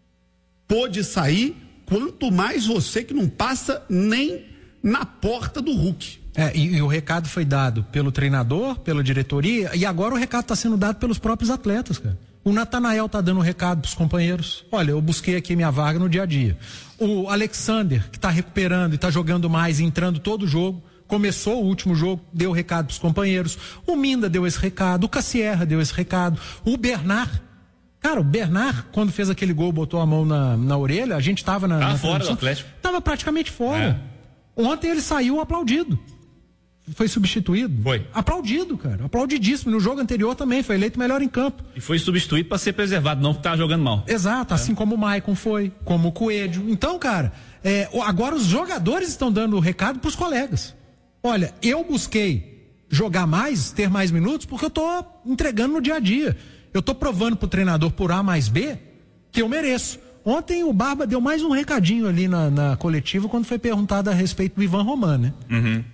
pôde sair, quanto mais você que não passa nem na porta do Hulk. É, e, e o recado foi dado pelo treinador, pela diretoria, e agora o recado está sendo dado pelos próprios atletas, cara. O Natanael tá dando um recado pros companheiros: olha, eu busquei aqui minha vaga no dia a dia. O Alexander, que tá recuperando e tá jogando mais, entrando todo jogo, começou o último jogo, deu o recado pros companheiros. O Minda deu esse recado, o Cassierra deu esse recado, o Bernard. Cara, o Bernard, quando fez aquele gol, botou a mão na, na orelha, a gente tava na. Tava na fora do Atlético. Tava praticamente fora. É. Ontem ele saiu aplaudido. Foi substituído. Foi. Aplaudido, cara. Aplaudidíssimo. No jogo anterior também, foi eleito melhor em campo. E foi substituído para ser preservado, não porque tava jogando mal. Exato, é. Assim como o Maicon foi, como o Coelho. Então, cara, é, agora os jogadores estão dando o recado pros colegas. Olha, eu busquei jogar mais, ter mais minutos, porque eu tô entregando no dia a dia. Eu tô provando pro treinador por A mais B que eu mereço. Ontem o Barba deu mais um recadinho ali na, na coletiva quando foi perguntado a respeito do Ivan Roman, né? Uhum.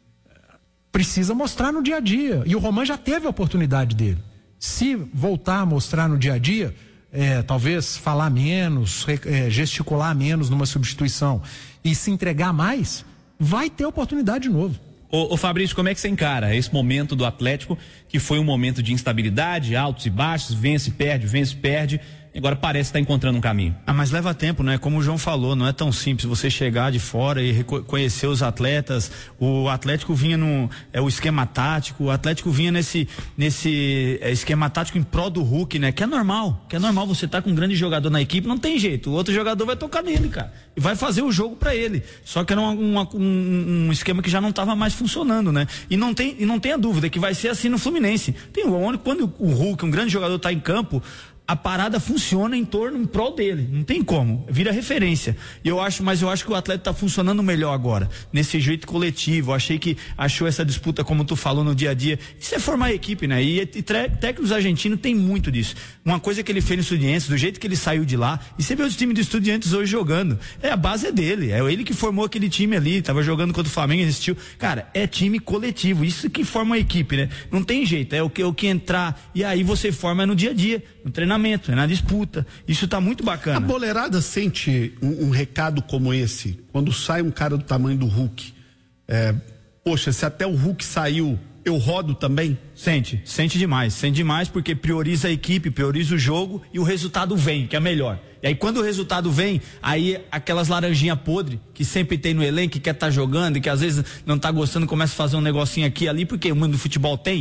Precisa mostrar no dia a dia. E o Roman já teve a oportunidade dele. Se voltar a mostrar no dia a dia, é, talvez falar menos, é, gesticular menos numa substituição e se entregar mais, vai ter oportunidade de novo. Ô, ô Fabrício, como é que você encara esse momento do Atlético, que foi um momento de instabilidade, altos e baixos, vence, perde, vence, perde, e agora parece estar encontrando um caminho? Ah, mas leva tempo, né? Como o João falou, não é tão simples você chegar de fora e reconhecer os atletas. O Atlético vinha no é, o esquema tático, o Atlético vinha nesse, nesse é, esquema tático em prol do Hulk, né? Que é normal, que é normal você tá com um grande jogador na equipe, não tem jeito, o outro jogador vai tocar nele, cara, e vai fazer o jogo pra ele. Só que era uma, uma, um, um esquema que já não tava mais funcionando, né? E não tem, e não tenha dúvida que vai ser assim no Fluminense. Tem onde quando o Hulk, um grande jogador, tá em campo, a parada funciona em torno, em prol dele, não tem como, vira referência. E eu acho, mas eu acho que o atleta tá funcionando melhor agora, nesse jeito coletivo. Eu achei que achou essa disputa, como tu falou, no dia a dia. Isso é formar a equipe, né? E, e técnicos argentinos tem muito disso. Uma coisa que ele fez no Estudiantes, do jeito que ele saiu de lá, e você vê os times do Estudiantes hoje jogando, é a base é dele, é ele que formou aquele time ali, tava jogando contra o Flamengo, existiu. Cara, é time coletivo, isso que forma a equipe, né? Não tem jeito, é o que, o que entrar, e aí você forma no dia a dia, no treinamento, é na disputa. Isso tá muito bacana. A boleirada sente um, um recado como esse, quando sai um cara do tamanho do Hulk. É, poxa, se até o Hulk saiu, eu rodo também? Sente, sente demais, sente demais porque prioriza a equipe, prioriza o jogo e o resultado vem, que é melhor. E aí quando o resultado vem, aí aquelas laranjinhas podres que sempre tem no elenco, que quer estar tá jogando e que às vezes não tá gostando, começa a fazer um negocinho aqui e ali, porque o mundo do futebol tem.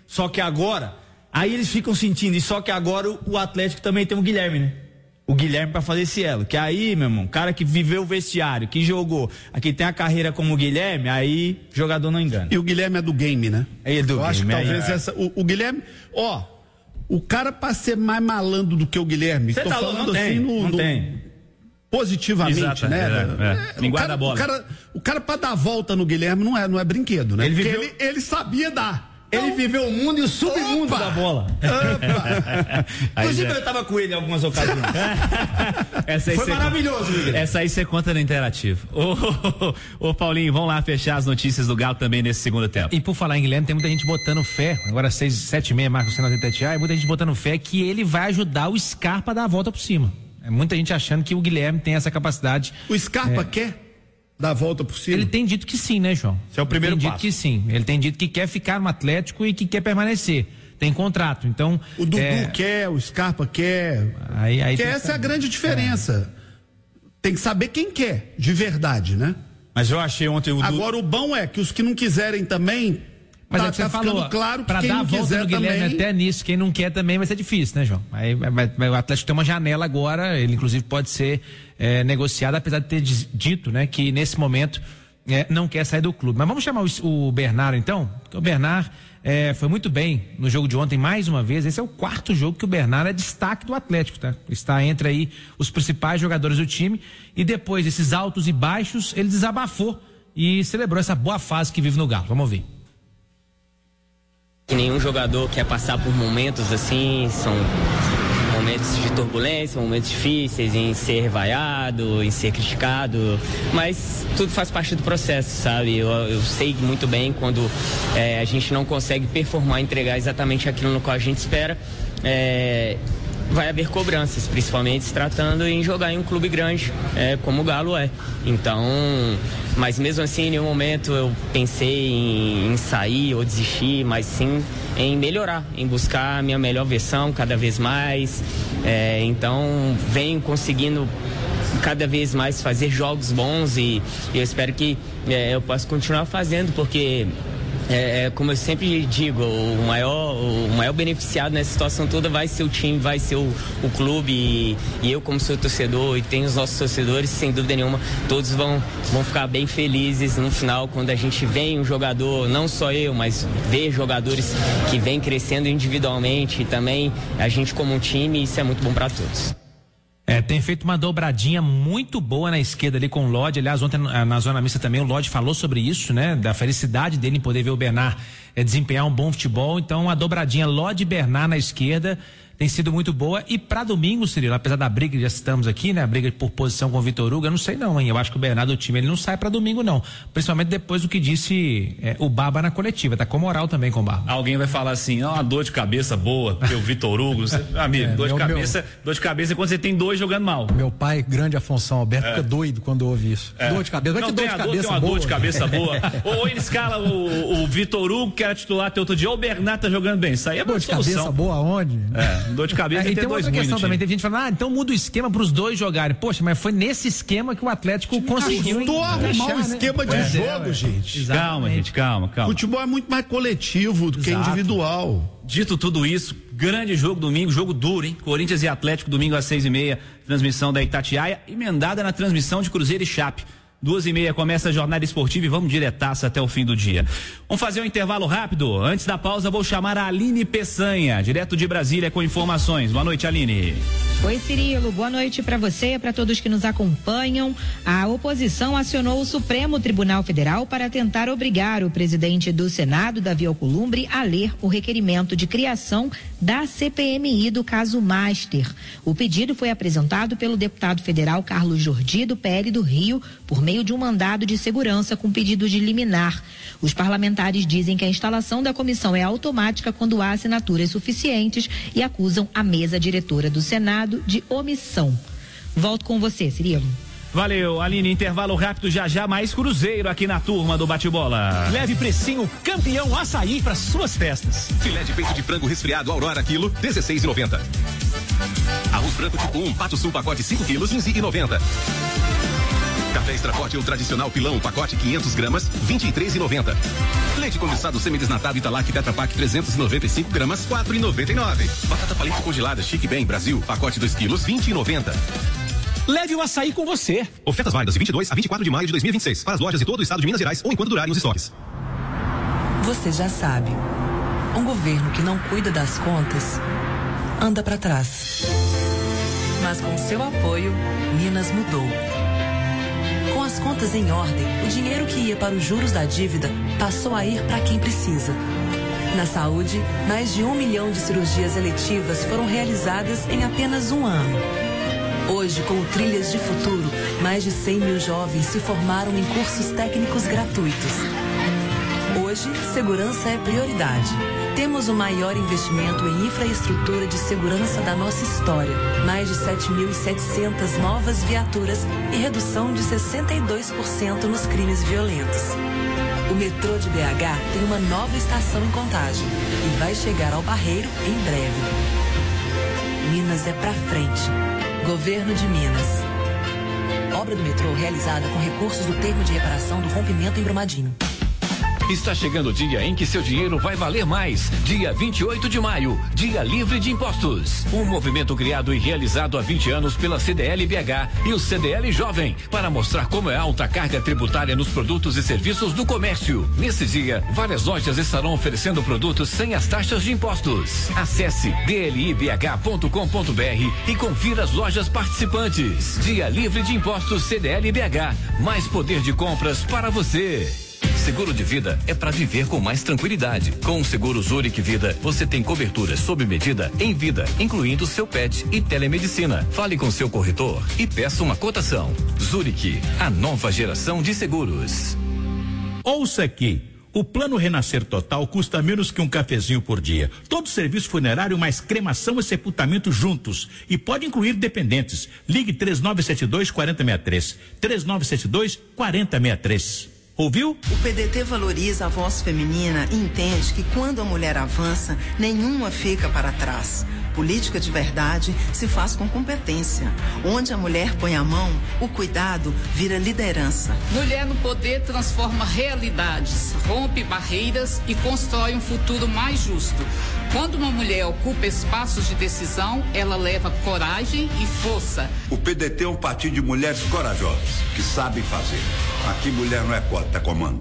Só que agora, aí eles ficam sentindo, e só que agora o, o Atlético também tem o Guilherme, né? O Guilherme pra fazer esse elo. Que aí, meu irmão, cara que viveu o vestiário, que jogou, aqui tem a carreira como o Guilherme, aí jogador não engana. E o Guilherme é do game, né? É do Eu game, acho que aí, talvez é. essa. O, o Guilherme, ó, o cara pra ser mais malandro do que o Guilherme, Cê tô tá falando louco, não assim tem, no, não no- tem. positivamente, Exato, né? é, é. É, Nem o, guarda cara, a bola. o cara, o cara pra dar a volta no Guilherme não é, não é brinquedo, né? Ele Porque viveu- ele, ele sabia dar. Ele viveu o mundo e o submundo Opa! da bola. Inclusive, eu tava com ele em algumas ocasiões. Essa aí Foi cê- maravilhoso, Miguel. Essa aí você conta no interativo. Ô, ô, Paulinho, vamos lá fechar as notícias do Galo também nesse segundo tempo. E por falar em Guilherme, tem muita gente botando fé, agora seis, sete e meia, marca o Senado de Itatiaia, muita gente botando fé que ele vai ajudar o Scarpa a dar a volta por cima. É muita gente achando que o Guilherme tem essa capacidade. O Scarpa quer dar a volta por cima? Ele tem dito que sim, né, João? Esse é o primeiro Ele tem passo. dito que sim. Ele tem dito que quer ficar no Atlético e que quer permanecer. Tem contrato, então... O Dudu é, quer, o Scarpa quer. Aí, aí que tem essa que é a grande diferença. Tem que saber quem quer, de verdade, né? Mas eu achei ontem o Du- Agora o bom é que os que não quiserem também. Mas tá, é que você tá falou, ficando claro que pra quem dar a não volta quiser no Guilherme também. até nisso, quem não quer também vai ser difícil, né, João? Aí vai- vai- o Atlético tem uma janela agora, ele inclusive pode ser é, negociado, apesar de ter diz- dito, né, que nesse momento é, não quer sair do clube. Mas vamos chamar o, o Bernardo então, porque o Bernardo é, foi muito bem no jogo de ontem, mais uma vez. Esse é o quarto jogo que o Bernardo é destaque do Atlético, tá? Está entre aí os principais jogadores do time e depois desses altos e baixos, ele desabafou e celebrou essa boa fase que vive no Galo. Vamos ouvir. Que nenhum jogador quer passar por momentos assim, são momentos de turbulência, momentos difíceis em ser vaiado, em ser criticado, mas tudo faz parte do processo, sabe? Eu, eu sei muito bem quando é, a gente não consegue performar, entregar exatamente aquilo no qual a gente espera, é, vai haver cobranças, principalmente se tratando em jogar em um clube grande, é, como o Galo é. Então, mas mesmo assim, em nenhum momento eu pensei em, em sair ou desistir, mas sim em melhorar, em buscar a minha melhor versão cada vez mais. É, então, venho conseguindo cada vez mais fazer jogos bons e, e eu espero que é, eu possa continuar fazendo, porque É, como eu sempre digo, o maior, o maior beneficiado nessa situação toda vai ser o time, vai ser o, o clube e, e eu como sou torcedor e tenho os nossos torcedores, sem dúvida nenhuma, todos vão, vão ficar bem felizes no final quando a gente vê um jogador, não só eu, mas ver jogadores que vêm crescendo individualmente e também a gente como um time, isso é muito bom para todos. É, tem feito uma dobradinha muito boa na esquerda ali com o Lodge. Aliás, ontem na zona mista também o Lodge falou sobre isso, né? Da felicidade dele em poder ver o Bernard é, desempenhar um bom futebol. Então, a dobradinha Lodge e Bernard na esquerda tem sido muito boa. E para domingo, Cirilo, apesar da briga que já citamos aqui, né? A briga por posição com o Vitor Hugo, eu não sei não, hein? Eu acho que o Bernardo, o time, ele não sai para domingo, não. Principalmente depois do que disse é, o Baba na coletiva. Tá com moral também com o Baba. Alguém vai falar assim, ó, uma dor de cabeça boa, porque o Vitor Hugo, você, amigo, É, dor de meu- cabeça, dor de cabeça é quando você tem dois jogando mal. Meu pai, grande Afonso Alberto, É. fica doido quando ouve isso. É. Dor de cabeça, Não, que tem dor de a dor, cabeça tem uma boa. dor de cabeça boa. ou, ou ele escala o, o Vitor Hugo, que era titular até outro dia, ou o Bernardo tá jogando bem. Isso aí é Dor uma de solução. cabeça boa aonde? É, dor de cabeça É, tem e que ter tem uma dois outra ruins questão no também, time. tem gente falando, ah, então muda o esquema pros dois jogarem. Poxa, mas foi nesse esquema que o Atlético conseguiu Custou arrumar encaixar, um né? esquema de Pois é, jogo, ué. gente. Exatamente. Calma, gente, calma, calma. Futebol é muito mais coletivo do que Exato. individual. Dito tudo isso, grande jogo domingo, jogo duro, hein? Corinthians e Atlético, domingo às seis e meia, transmissão da Itatiaia, emendada na transmissão de Cruzeiro e Chape. Duas e meia começa a jornada esportiva e vamos diretaço até o fim do dia. Vamos fazer um intervalo rápido. Antes da pausa, vou chamar a Aline Peçanha, direto de Brasília, com informações. Boa noite, Aline. Oi, Cirilo. Boa noite para você e para todos que nos acompanham. A oposição acionou o Supremo Tribunal Federal para tentar obrigar o presidente do Senado, Davi Alcolumbre, a ler o requerimento de criação da C P M I do caso Master. O pedido foi apresentado pelo deputado federal Carlos Jordi, do P L do Rio, por meio de um mandado de segurança com pedido de liminar. Os parlamentares dizem que a instalação da comissão é automática quando há assinaturas suficientes e acusam a mesa diretora do Senado de omissão. Volto com você, Cirilo. Valeu, Aline. Intervalo rápido, já já mais Cruzeiro aqui na turma do bate-bola. Leve precinho campeão açaí para suas festas. Filé de peito de frango resfriado Aurora quilo, dezesseis e noventa. Arroz branco tipo um, Pato Sul pacote cinco quilos, quinze e noventa. Café Extra Forte ou tradicional pilão, pacote quinhentas gramas, vinte e três reais e noventa centavos. Leite condensado semidesnatado Italac Tetra Pak trezentos e noventa e cinco gramas, quatro reais e noventa e nove centavos. Batata palito congelada Chique Bem Brasil, pacote dois quilos, vinte reais e noventa centavos. Leve o açaí com você. Ofertas válidas de vinte e dois a vinte e quatro de maio de dois mil e vinte e seis para as lojas de todo o estado de Minas Gerais ou enquanto durarem os estoques. Você já sabe, um governo que não cuida das contas anda para trás. Mas com seu apoio, Minas mudou. Com as contas em ordem, o dinheiro que ia para os juros da dívida passou a ir para quem precisa. Na saúde, mais de um milhão de cirurgias eletivas foram realizadas em apenas um ano. Hoje, com o Trilhas de Futuro, mais de cem mil jovens se formaram em cursos técnicos gratuitos. Hoje, segurança é prioridade. Temos o maior investimento em infraestrutura de segurança da nossa história. Mais de sete mil e setecentas novas viaturas e redução de sessenta e dois por cento nos crimes violentos. O metrô de B H tem uma nova estação em Contagem e vai chegar ao Barreiro em breve. Minas é pra frente. Governo de Minas. Obra do metrô realizada com recursos do termo de reparação do rompimento em Brumadinho. Está chegando o dia em que seu dinheiro vai valer mais. Dia vinte e oito de maio, Dia Livre de Impostos. Um movimento criado e realizado há vinte anos pela C D L B H e o C D L Jovem para mostrar como é alta a carga tributária nos produtos e serviços do comércio. Nesse dia, várias lojas estarão oferecendo produtos sem as taxas de impostos. Acesse d l i b h ponto com ponto b r e confira as lojas participantes. Dia Livre de Impostos C D L B H. Mais poder de compras para você. Seguro de vida é para viver com mais tranquilidade. Com o seguro Zurich Vida, você tem cobertura sob medida em vida, incluindo seu pet e telemedicina. Fale com seu corretor e peça uma cotação. Zurich, a nova geração de seguros. Ouça aqui. O Plano Renascer Total custa menos que um cafezinho por dia. Todo serviço funerário mais cremação e sepultamento juntos. E pode incluir dependentes. Ligue três nove sete dois, quatro zero seis três. três nove sete dois, quatro zero seis três. Ouviu? O P D T valoriza a voz feminina e entende que quando a mulher avança, nenhuma fica para trás. Política de verdade se faz com competência. Onde a mulher põe a mão, o cuidado vira liderança. Mulher no poder transforma realidades, rompe barreiras e constrói um futuro mais justo. Quando uma mulher ocupa espaços de decisão, ela leva coragem e força. O P D T é um partido de mulheres corajosas, que sabem fazer. Aqui mulher não é cota, é comando.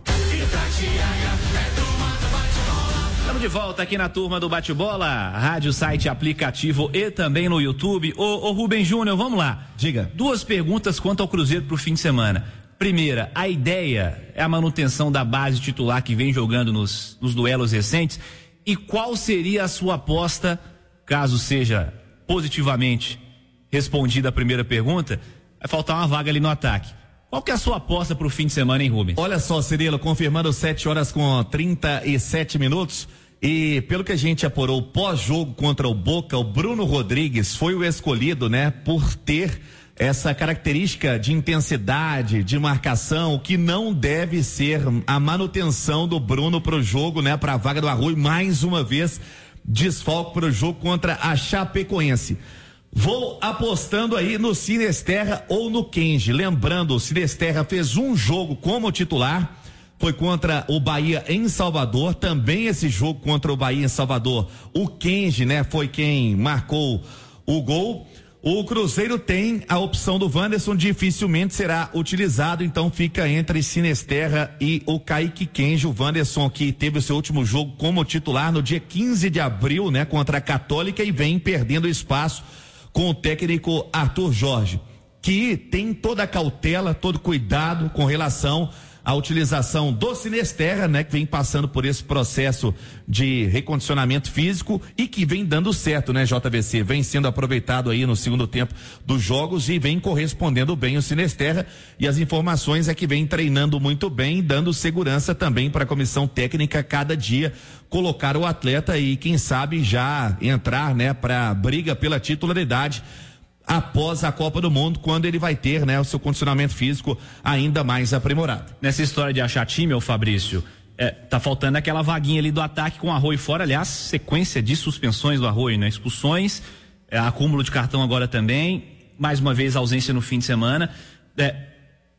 Estamos de volta aqui na turma do Bate-Bola, rádio, site, aplicativo e também no YouTube. Ô, ô Rubem Júnior, vamos lá. Diga. Duas perguntas quanto ao Cruzeiro pro fim de semana. Primeira, a ideia é a manutenção da base titular que vem jogando nos, nos duelos recentes. E qual seria a sua aposta, caso seja positivamente respondida a primeira pergunta? Vai faltar uma vaga ali no ataque. Qual que é a sua aposta pro fim de semana, hein, Rubens? Olha só, Cirilo, confirmando sete horas com trinta e sete minutos. E pelo que a gente apurou pós-jogo contra o Boca, o Bruno Rodrigues foi o escolhido, né, por ter essa característica de intensidade, de marcação, que não deve ser a manutenção do Bruno pro jogo, né, pra vaga do Arroio, mais uma vez, desfalque pro jogo contra a Chapecoense. Vou apostando aí no Sinesterra ou no Kenji. Lembrando, o Sinesterra fez um jogo como titular, foi contra o Bahia em Salvador. Também esse jogo contra o Bahia em Salvador, o Kenji, né, foi quem marcou o gol. O Cruzeiro tem a opção do Wanderson, dificilmente será utilizado, então fica entre Sinesterra e o Kaique Kenji. O Wanderson, que teve o seu último jogo como titular no dia quinze de abril, né, contra a Católica, e vem perdendo espaço com o técnico Arthur Jorge, que tem toda a cautela, todo cuidado com relação à utilização do Sinesterra, né, que vem passando por esse processo de recondicionamento físico e que vem dando certo, né, J V C, vem sendo aproveitado aí no segundo tempo dos jogos e vem correspondendo bem o Sinesterra, e as informações é que vem treinando muito bem, dando segurança também para a comissão técnica cada dia colocar o atleta e quem sabe já entrar, né, para briga pela titularidade após a Copa do Mundo, quando ele vai ter, né, o seu condicionamento físico ainda mais aprimorado. Nessa história de achar time, ô Fabrício, é, tá faltando aquela vaguinha ali do ataque com o Arroio fora, aliás, sequência de suspensões do Arroio, né, expulsões, é, acúmulo de cartão agora também, mais uma vez ausência no fim de semana. É,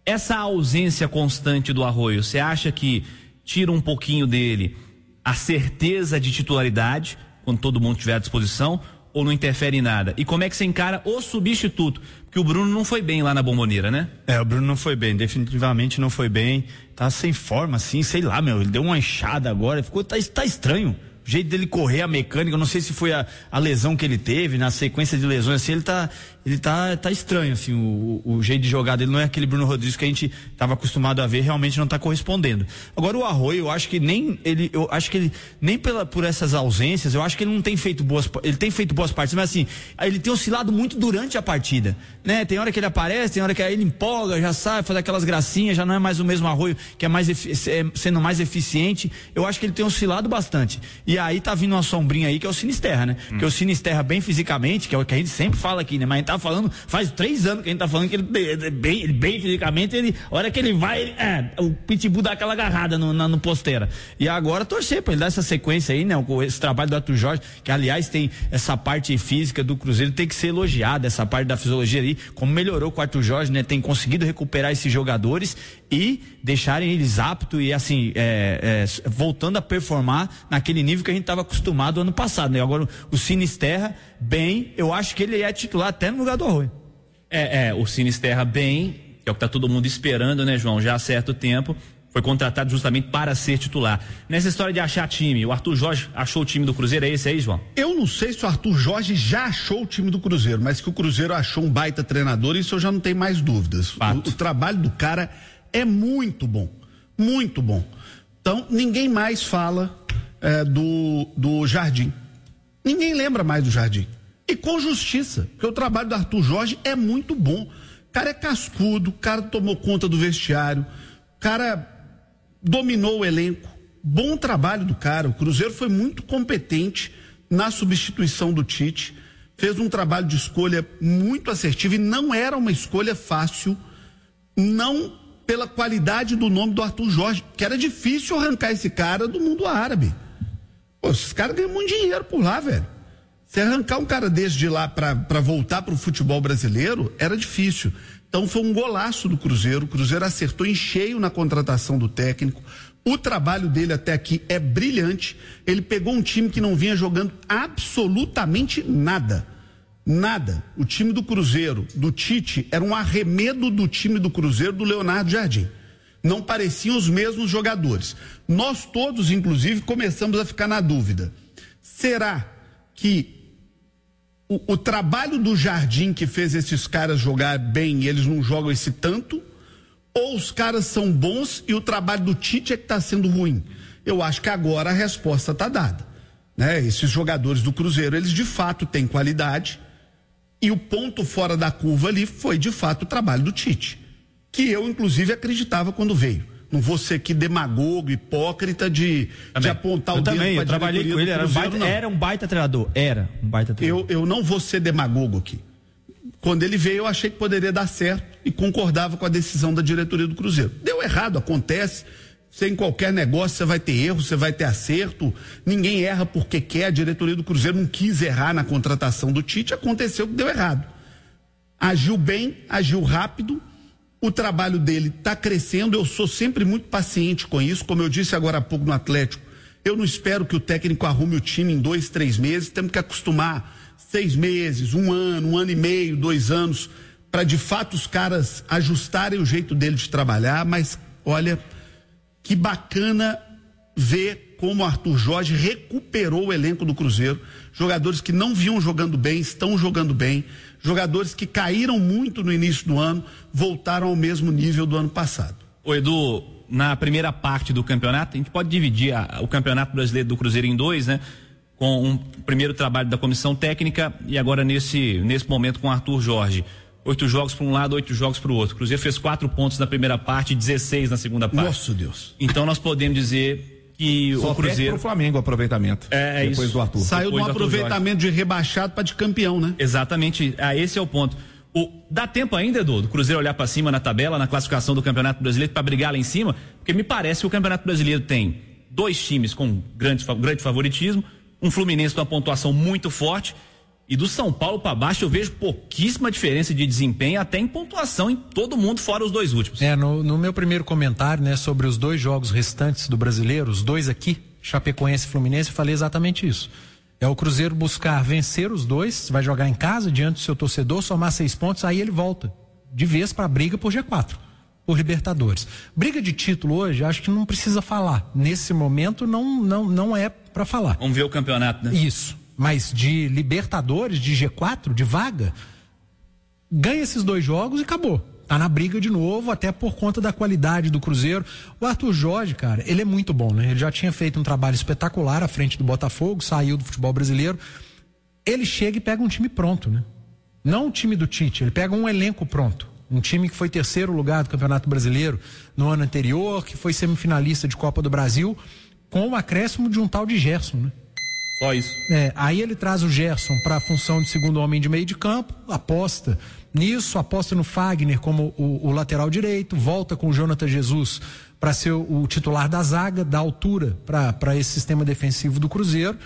essa ausência constante do Arroio, você acha que tira um pouquinho dele a certeza de titularidade, quando todo mundo estiver à disposição, ou não interfere em nada? E como é que você encara o substituto? Porque o Bruno não foi bem lá na Bombonera, né? É, o Bruno não foi bem, definitivamente não foi bem, tá sem forma, assim, sei lá, meu, ele deu uma enxada agora, ficou, tá, tá estranho. O jeito dele correr, a mecânica, eu não sei se foi a, a lesão que ele teve, na sequência de lesões, assim, ele tá, ele tá, tá estranho, assim, o, o jeito de jogar dele não é aquele Bruno Rodrigues que a gente estava acostumado a ver, realmente não tá correspondendo. Agora o Arroio, eu acho que nem ele, eu acho que ele, nem pela, por essas ausências, eu acho que ele não tem feito boas, ele tem feito boas partidas, mas assim, ele tem oscilado muito durante a partida, né? Tem hora que ele aparece, tem hora que ele empolga, já sabe, faz aquelas gracinhas, já não é mais o mesmo Arroio, que é mais, é, sendo mais eficiente, eu acho que ele tem oscilado bastante. E E aí tá vindo uma sombrinha aí que é o Sinisterra, né? Hum. Que é o Sinisterra bem fisicamente, que é o que a gente sempre fala aqui, né? Mas a gente tá falando, faz três anos que a gente tá falando que ele bem, ele bem fisicamente, ele, a hora que ele vai, ele, é, o Pitbull dá aquela agarrada no, na, no posteira. E agora torcer pra ele dar essa sequência aí, né? Esse trabalho do Arthur Jorge, que aliás tem essa parte física do Cruzeiro, tem que ser elogiada, essa parte da fisiologia aí, como melhorou com o Arthur Jorge, né? Tem conseguido recuperar esses jogadores e deixarem eles aptos e assim, é, é, voltando a performar naquele nível que a gente estava acostumado ano passado, né? Agora o Sinisterra, bem, eu acho que ele é titular até no lugar do Arroio. É, é, o Sinisterra bem, que é o que tá todo mundo esperando, né, João? Já há certo tempo, foi contratado justamente para ser titular. Nessa história de achar time, o Arthur Jorge achou o time do Cruzeiro, é esse aí, João? Eu não sei se o Arthur Jorge já achou o time do Cruzeiro, mas que o Cruzeiro achou um baita treinador, isso eu já não tenho mais dúvidas. O, o trabalho do cara é muito bom, muito bom. Então, ninguém mais fala É, do, do Jardim. Ninguém lembra mais do Jardim. E com justiça, porque o trabalho do Arthur Jorge é muito bom. O cara é cascudo, o cara tomou conta do vestiário, o cara dominou o elenco. Bom trabalho do cara. O Cruzeiro foi muito competente na substituição do Tite, fez um trabalho de escolha muito assertivo e não era uma escolha fácil, não pela qualidade do nome do Arthur Jorge, que era difícil arrancar esse cara do mundo árabe. Pô, esses caras ganham muito dinheiro por lá, velho. Se arrancar um cara desse de lá pra, pra voltar pro futebol brasileiro, era difícil. Então foi um golaço do Cruzeiro. O Cruzeiro acertou em cheio na contratação do técnico. O trabalho dele até aqui é brilhante. Ele pegou um time que não vinha jogando absolutamente nada. Nada. O time do Cruzeiro, do Tite, era um arremedo do time do Cruzeiro do Leonardo Jardim. Não pareciam os mesmos jogadores. Nós todos, inclusive, começamos a ficar na dúvida. Será que o, o trabalho do Jardim que fez esses caras jogar bem e eles não jogam esse tanto? Ou os caras são bons e o trabalho do Tite é que está sendo ruim? Eu acho que agora a resposta está dada. Né? Esses jogadores do Cruzeiro, eles de fato têm qualidade e o ponto fora da curva ali foi de fato o trabalho do Tite. Que eu, inclusive, acreditava quando veio. Não vou ser aqui demagogo, hipócrita de, de apontar eu o dedo também, pra eu trabalhei com ele, era um, baita, era um baita treinador. Era um baita treinador. Eu, eu não vou ser demagogo aqui. Quando ele veio, eu achei que poderia dar certo e concordava com a decisão da diretoria do Cruzeiro. Deu errado, acontece. Você, em qualquer negócio, você vai ter erro, você vai ter acerto. Ninguém erra porque quer. A diretoria do Cruzeiro não quis errar na contratação do Tite, aconteceu que deu errado. Agiu bem, agiu rápido. O trabalho dele está crescendo, eu sou sempre muito paciente com isso, como eu disse agora há pouco no Atlético, eu não espero que o técnico arrume o time em dois, três meses, temos que acostumar seis meses, um ano, um ano e meio, dois anos, para de fato os caras ajustarem o jeito dele de trabalhar, mas olha, que bacana ver como o Arthur Jorge recuperou o elenco do Cruzeiro, jogadores que não vinham jogando bem, estão jogando bem, jogadores que caíram muito no início do ano, voltaram ao mesmo nível do ano passado. Ô Edu, na primeira parte do campeonato, a gente pode dividir a, o Campeonato Brasileiro do Cruzeiro em dois, né? Com um primeiro trabalho da comissão técnica e agora nesse, nesse momento com o Arthur Jorge. Oito jogos para um lado, oito jogos para o outro. O Cruzeiro fez quatro pontos na primeira parte e dezesseis na segunda parte. Nossa Deus. Então nós podemos dizer que Só o Cruzeiro. Pro Flamengo o aproveitamento. É, é depois isso. do Arthur. Saiu depois de um aproveitamento de rebaixado para de campeão, né? Exatamente. Ah, esse é o ponto. O, dá tempo ainda, Edu, do Cruzeiro olhar para cima na tabela, na classificação do Campeonato Brasileiro para brigar lá em cima? Porque me parece que o Campeonato Brasileiro tem dois times com grande, grande favoritismo, um Fluminense com uma pontuação muito forte E do São Paulo para baixo eu vejo pouquíssima diferença de desempenho, até em pontuação em todo mundo, fora os dois últimos. É, no, no meu primeiro comentário, né, sobre os dois jogos restantes do Brasileiro, os dois aqui, Chapecoense e Fluminense, eu falei exatamente isso. É o Cruzeiro buscar vencer os dois, vai jogar em casa diante do seu torcedor, somar seis pontos, aí ele volta de vez para a briga por G quatro, por Libertadores. Briga de título hoje, acho que não precisa falar. Nesse momento não, não, não é para falar. Vamos ver o campeonato, né? Isso. Mas de Libertadores, de G quatro, de vaga, ganha esses dois jogos e acabou. Tá na briga de novo, até por conta da qualidade do Cruzeiro. O Arthur Jorge, cara, ele é muito bom, né? Ele já tinha feito um trabalho espetacular à frente do Botafogo, saiu do futebol brasileiro. Ele chega e pega um time pronto, né? Não o time do Tite, ele pega um elenco pronto. Um time que foi terceiro lugar do Campeonato Brasileiro no ano anterior, que foi semifinalista de Copa do Brasil, com o acréscimo de um tal de Gerson, né? Só isso. É, aí ele traz o Gerson para a função de segundo homem de meio de campo, aposta nisso, aposta no Fagner como o, o lateral direito, volta com o Jonathan Jesus para ser o, o titular da zaga, da altura para esse sistema defensivo do Cruzeiro,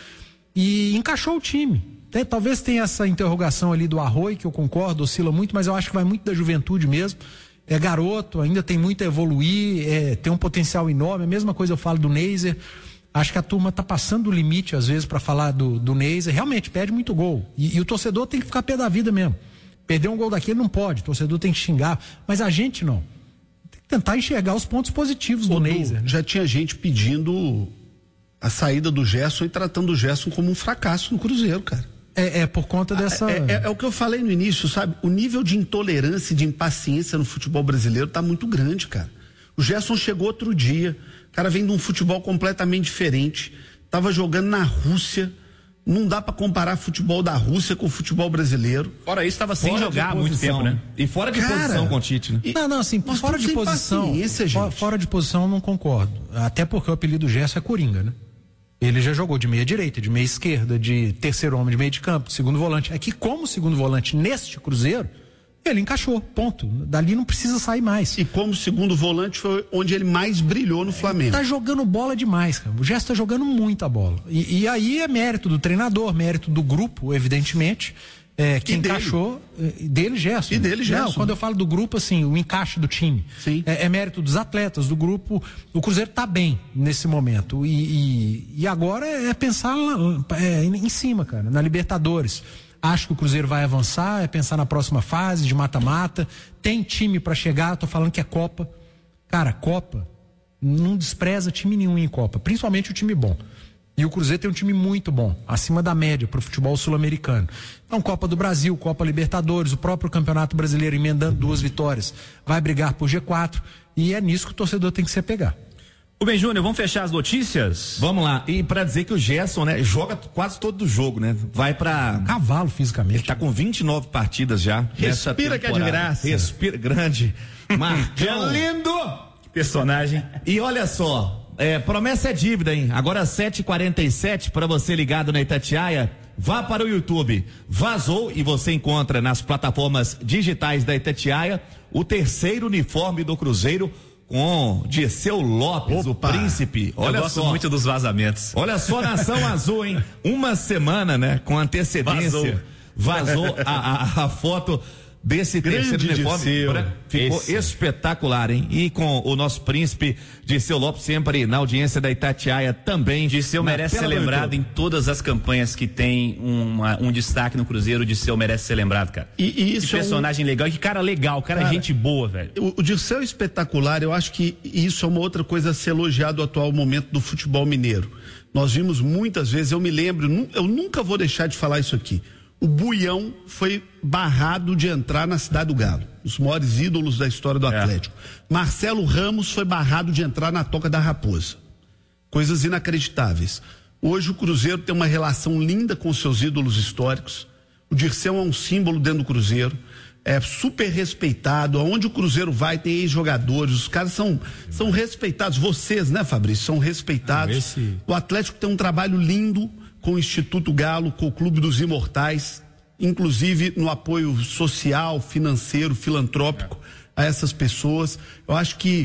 e encaixou o time. É, talvez tenha essa interrogação ali do Arroio, que eu concordo, oscila muito, mas eu acho que vai muito da juventude mesmo. É garoto, ainda tem muito a evoluir, é, tem um potencial enorme. A mesma coisa eu falo do Neiser. Acho que a turma tá passando o limite, às vezes, para falar do, do Neiser. Realmente, perde muito gol. E, e o torcedor tem que ficar pé da vida mesmo. Perder um gol daquele não pode, o torcedor tem que xingar. Mas a gente não. Tem que tentar enxergar os pontos positivos do Ô, Neiser. Já tinha gente pedindo a saída do Gerson e tratando o Gerson como um fracasso no Cruzeiro, cara. É, é por conta dessa... É, é, é o que eu falei no início, sabe? O nível de intolerância e de impaciência no futebol brasileiro tá muito grande, cara. O Gerson chegou outro dia, o cara vem de um futebol completamente diferente, tava jogando na Rússia, não dá pra comparar futebol da Rússia com o futebol brasileiro. Fora isso, tava sem Fora jogar há de muito posição, tempo, né? E fora de Cara, posição com o Tite, né? Não, não, assim, Nós fora de estamos sem posição, paciência, fo- gente. fora de posição eu não concordo. Até porque o apelido Gerson é Coringa, né? Ele já jogou de meia direita, de meia esquerda, de terceiro homem de meio de campo, segundo volante. É que como segundo volante neste Cruzeiro, ele encaixou, ponto. Dali não precisa sair mais. E como segundo volante foi onde ele mais brilhou no Flamengo. Tá jogando bola demais, cara. O Gerson tá jogando muita bola. E, e aí é mérito do treinador, mérito do grupo, evidentemente. É, que E dele. encaixou é, dele, Gerson. E dele, Gerson. Não, quando eu falo do grupo, assim, o encaixe do time. Sim. É, é mérito dos atletas, do grupo. O Cruzeiro tá bem nesse momento. E, e, e agora é pensar lá, é, em cima, cara, na Libertadores. Acho que o Cruzeiro vai avançar, é pensar na próxima fase de mata-mata. Tem time pra chegar, tô falando que é Copa. Cara, Copa não despreza time nenhum em Copa, principalmente o time bom. E o Cruzeiro tem um time muito bom, acima da média pro futebol sul-americano. Então, Copa do Brasil, Copa Libertadores, o próprio Campeonato Brasileiro emendando duas vitórias, vai brigar por G quatro, e é nisso que o torcedor tem que se apegar. O Ben Júnior, vamos fechar as notícias? Vamos lá. E pra dizer que o Gerson, né, joga quase todo o jogo, né? Vai pra. Cavalo fisicamente. Ele tá com vinte e nove partidas já. nessa Respira que é de temporada. graça. Respira, grande. Marcão. lindo! Que personagem. E olha só, é, promessa é dívida, hein? Agora sete e quarenta e sete para você ligado na Itatiaia. Vá para o YouTube. Vazou e você encontra nas plataformas digitais da Itatiaia o terceiro uniforme do Cruzeiro com Dirceu Lopes, Opa. o príncipe. Olha Eu gosto só. muito dos vazamentos. Olha só, Nação Azul, hein? Uma semana, né? Com antecedência. Vazou, Vazou a, a, a foto desse Grande terceiro uniforme. Dirceu. Pra- Ficou Esse. espetacular, hein? E com o nosso príncipe Dirceu Lopes sempre na audiência da Itatiaia também. Dirceu na merece ser tela do lembrado YouTube. em todas as campanhas que tem uma, um destaque no Cruzeiro. O Dirceu merece ser lembrado, cara. E, e isso que personagem legal, e que cara legal, cara, Cara, gente boa, velho. O, o Dirceu é espetacular, eu acho que isso é uma outra coisa a ser elogiado do atual momento do futebol mineiro. Nós vimos muitas vezes, eu me lembro, nu- eu nunca vou deixar de falar isso aqui. O Buião foi barrado de entrar na Cidade do Galo, os maiores ídolos da história do Atlético. Marcelo Ramos foi barrado de entrar na Toca da Raposa. Coisas inacreditáveis. Hoje o Cruzeiro tem uma relação linda com seus ídolos históricos. O Dirceu é um símbolo dentro do Cruzeiro. É super respeitado. Aonde o Cruzeiro vai, tem ex-jogadores. Os caras são, são respeitados. Vocês, né, Fabrício? São respeitados. Ah, esse- O Atlético tem um trabalho lindo com o Instituto Galo, com o Clube dos Imortais, inclusive no apoio social, financeiro, filantrópico a essas pessoas. Eu acho que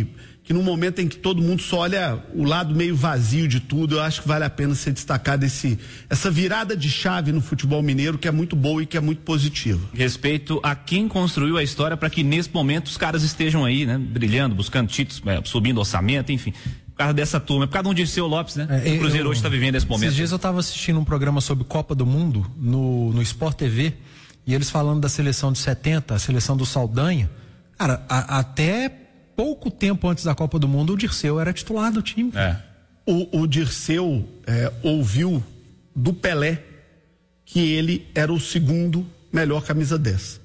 que no momento em que todo mundo só olha o lado meio vazio de tudo, eu acho que vale a pena ser destacado esse, essa virada de chave no futebol mineiro, que é muito boa e que é muito positiva. Respeito a quem construiu a história para que nesse momento os caras estejam aí, né? Brilhando, buscando títulos, é, subindo orçamento, enfim. Por causa dessa turma, por causa do Dirceu Lopes, né? É, o Cruzeiro eu, hoje está vivendo esse momento. Esses dias eu estava assistindo um programa sobre Copa do Mundo no, no Sport T V, e eles falando da seleção de setenta, a seleção do Saldanha. Cara, a, até pouco tempo antes da Copa do Mundo, o Dirceu era titular do time. É. O, o Dirceu é, ouviu do Pelé que ele era o segundo melhor camisa dez.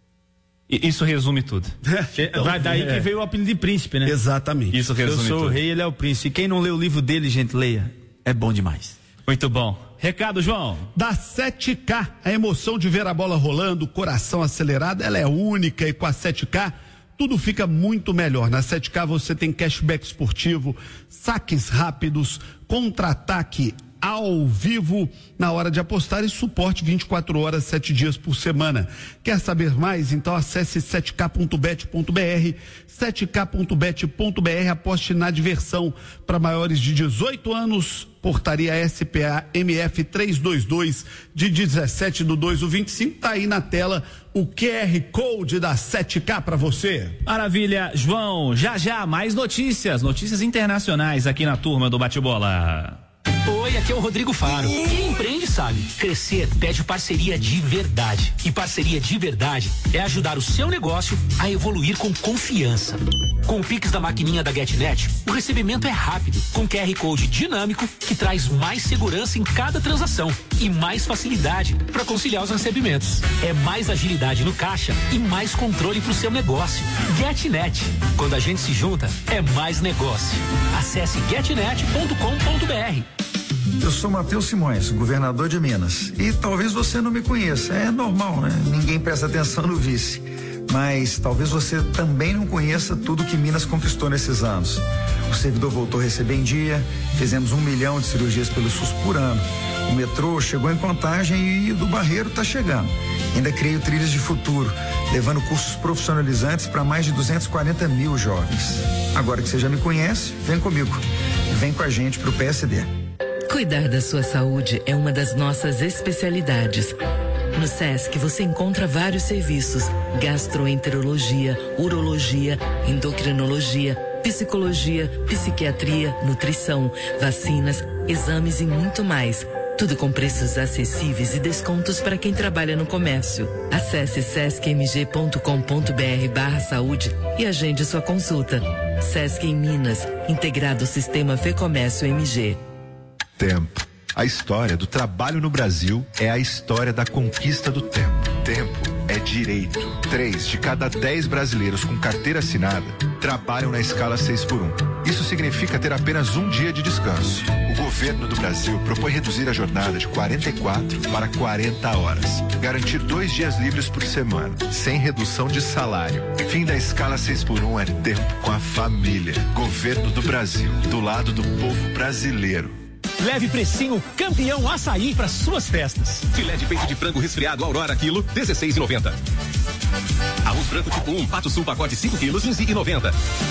E isso resume tudo. Então, vai daí é. que veio o apelido de príncipe, né? Exatamente. Isso resume Eu sou tudo. o rei, ele é o príncipe. Quem não lê o livro dele, gente, leia. É bom demais. Muito bom. Recado, João. Da sete K, a emoção de ver a bola rolando, o coração acelerado, ela é única, e com a sete K tudo fica muito melhor. Na sete K você tem cashback esportivo, saques rápidos, contra-ataque ao vivo na hora de apostar e suporte vinte e quatro horas, sete dias por semana. Quer saber mais? Então acesse sete k ponto bet ponto b r, sete k ponto bet ponto b r, aposte na diversão. Para maiores de dezoito anos, portaria S P A M F trezentos e vinte e dois de dezessete do dois do vinte e cinco, tá aí na tela o Q R Code da sete K para você. Maravilha, João. Já já mais notícias, notícias internacionais aqui na turma do Bate-Bola. Oi, aqui é o Rodrigo Faro. Quem empreende sabe, crescer pede parceria de verdade. E parceria de verdade é ajudar o seu negócio a evoluir com confiança. Com o Pix da maquininha da GetNet, o recebimento é rápido, com Q R Code dinâmico que traz mais segurança em cada transação e mais facilidade para conciliar os recebimentos. É mais agilidade no caixa e mais controle para o seu negócio. GetNet. Quando a gente se junta, é mais negócio. Acesse getnet ponto com ponto b r. Eu sou Matheus Simões, governador de Minas. E talvez você não me conheça, é normal, né? Ninguém presta atenção no vice. Mas talvez você também não conheça tudo que Minas conquistou nesses anos. O servidor voltou a receber em dia, fizemos um milhão de cirurgias pelo SUS por ano. O metrô chegou em Contagem e o do Barreiro está chegando. Ainda criei Trilhas de Futuro, levando cursos profissionalizantes para mais de duzentos e quarenta mil jovens. Agora que você já me conhece, vem comigo. Vem com a gente pro P S D. Cuidar da sua saúde é uma das nossas especialidades. No SESC você encontra vários serviços: gastroenterologia, urologia, endocrinologia, psicologia, psiquiatria, nutrição, vacinas, exames e muito mais. Tudo com preços acessíveis e descontos para quem trabalha no comércio. Acesse sesc m g ponto com ponto b r barra saúde e agende sua consulta. SESC em Minas, integrado ao sistema Fecomércio M G. Tempo. A história do trabalho no Brasil é a história da conquista do tempo. Tempo é direito. Três de cada dez brasileiros com carteira assinada trabalham na escala seis por um. Isso significa ter apenas um dia de descanso. O governo do Brasil propõe reduzir a jornada de quarenta e quatro para quarenta horas. Garantir dois dias livres por semana, sem redução de salário. Fim da escala seis por um é tempo com a família. Governo do Brasil, do lado do povo brasileiro. Leve precinho campeão açaí para suas festas. Filé de peito de frango resfriado Aurora quilo, dezesseis e noventa. Arroz branco tipo um, Pato Sul pacote cinco quilos, quinze e noventa.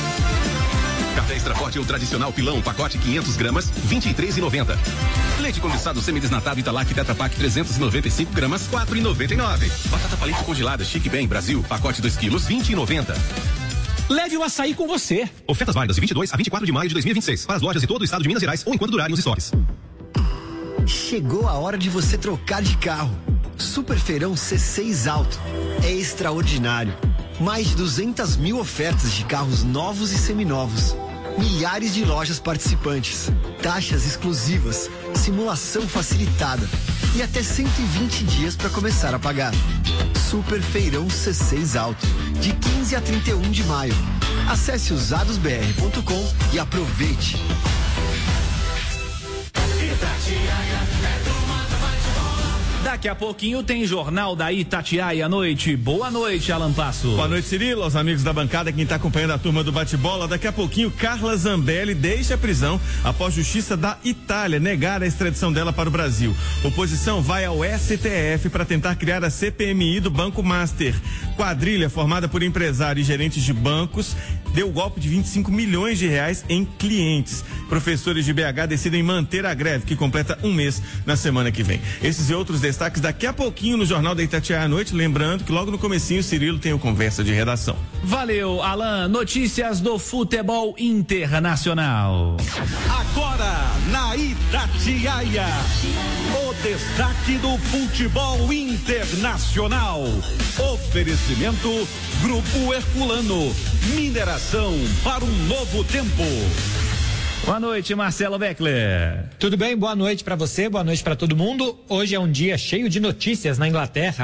Café Extra Forte ou tradicional pilão, pacote quinhentas gramas, vinte e três e noventa. Leite condensado semidesnatado Italac Tetra Pak trezentos e noventa e cinco gramas, quatro e noventa e nove. Batata palito congelada Chique Bem Brasil, pacote dois quilos, vinte e noventa. Leve o açaí com você. Ofertas válidas de vinte e dois a vinte e quatro de maio de dois mil e vinte e seis. Para as lojas de todo o estado de Minas Gerais ou enquanto durarem os estoques. Chegou a hora de você trocar de carro. Super Feirão C seis Auto. É extraordinário. Mais de duzentas mil ofertas de carros novos e seminovos. Milhares de lojas participantes. Taxas exclusivas. Simulação facilitada. E até cento e vinte dias para começar a pagar. Super Feirão C seis Auto. De quinze a trinta e um de maio. Acesse usados b r ponto com e aproveite. Daqui a pouquinho tem Jornal da Itatiaia à noite. Boa noite, Alan Passo. Boa noite, Cirilo, aos amigos da bancada, quem está acompanhando a turma do bate-bola. Daqui a pouquinho, Carla Zambelli deixa a prisão após justiça da Itália negar a extradição dela para o Brasil. Oposição vai ao S T F para tentar criar a C P M I do Banco Master. Quadrilha formada por empresários e gerentes de bancos deu golpe de vinte e cinco milhões de reais em clientes. Professores de B H decidem manter a greve, que completa um mês na semana que vem. Esses e outros destaques daqui a pouquinho no Jornal da Itatiaia à noite, lembrando que logo no comecinho o Cirilo tem o Conversa de Redação. Valeu, Alan. Notícias do futebol internacional. Agora na Itatiaia, o destaque do futebol internacional. Oferecimento Grupo Herculano, mineração para um novo tempo. Boa noite, Marcelo Beckler. Tudo bem? Boa noite para você, boa noite para todo mundo. Hoje é um dia cheio de notícias na Inglaterra.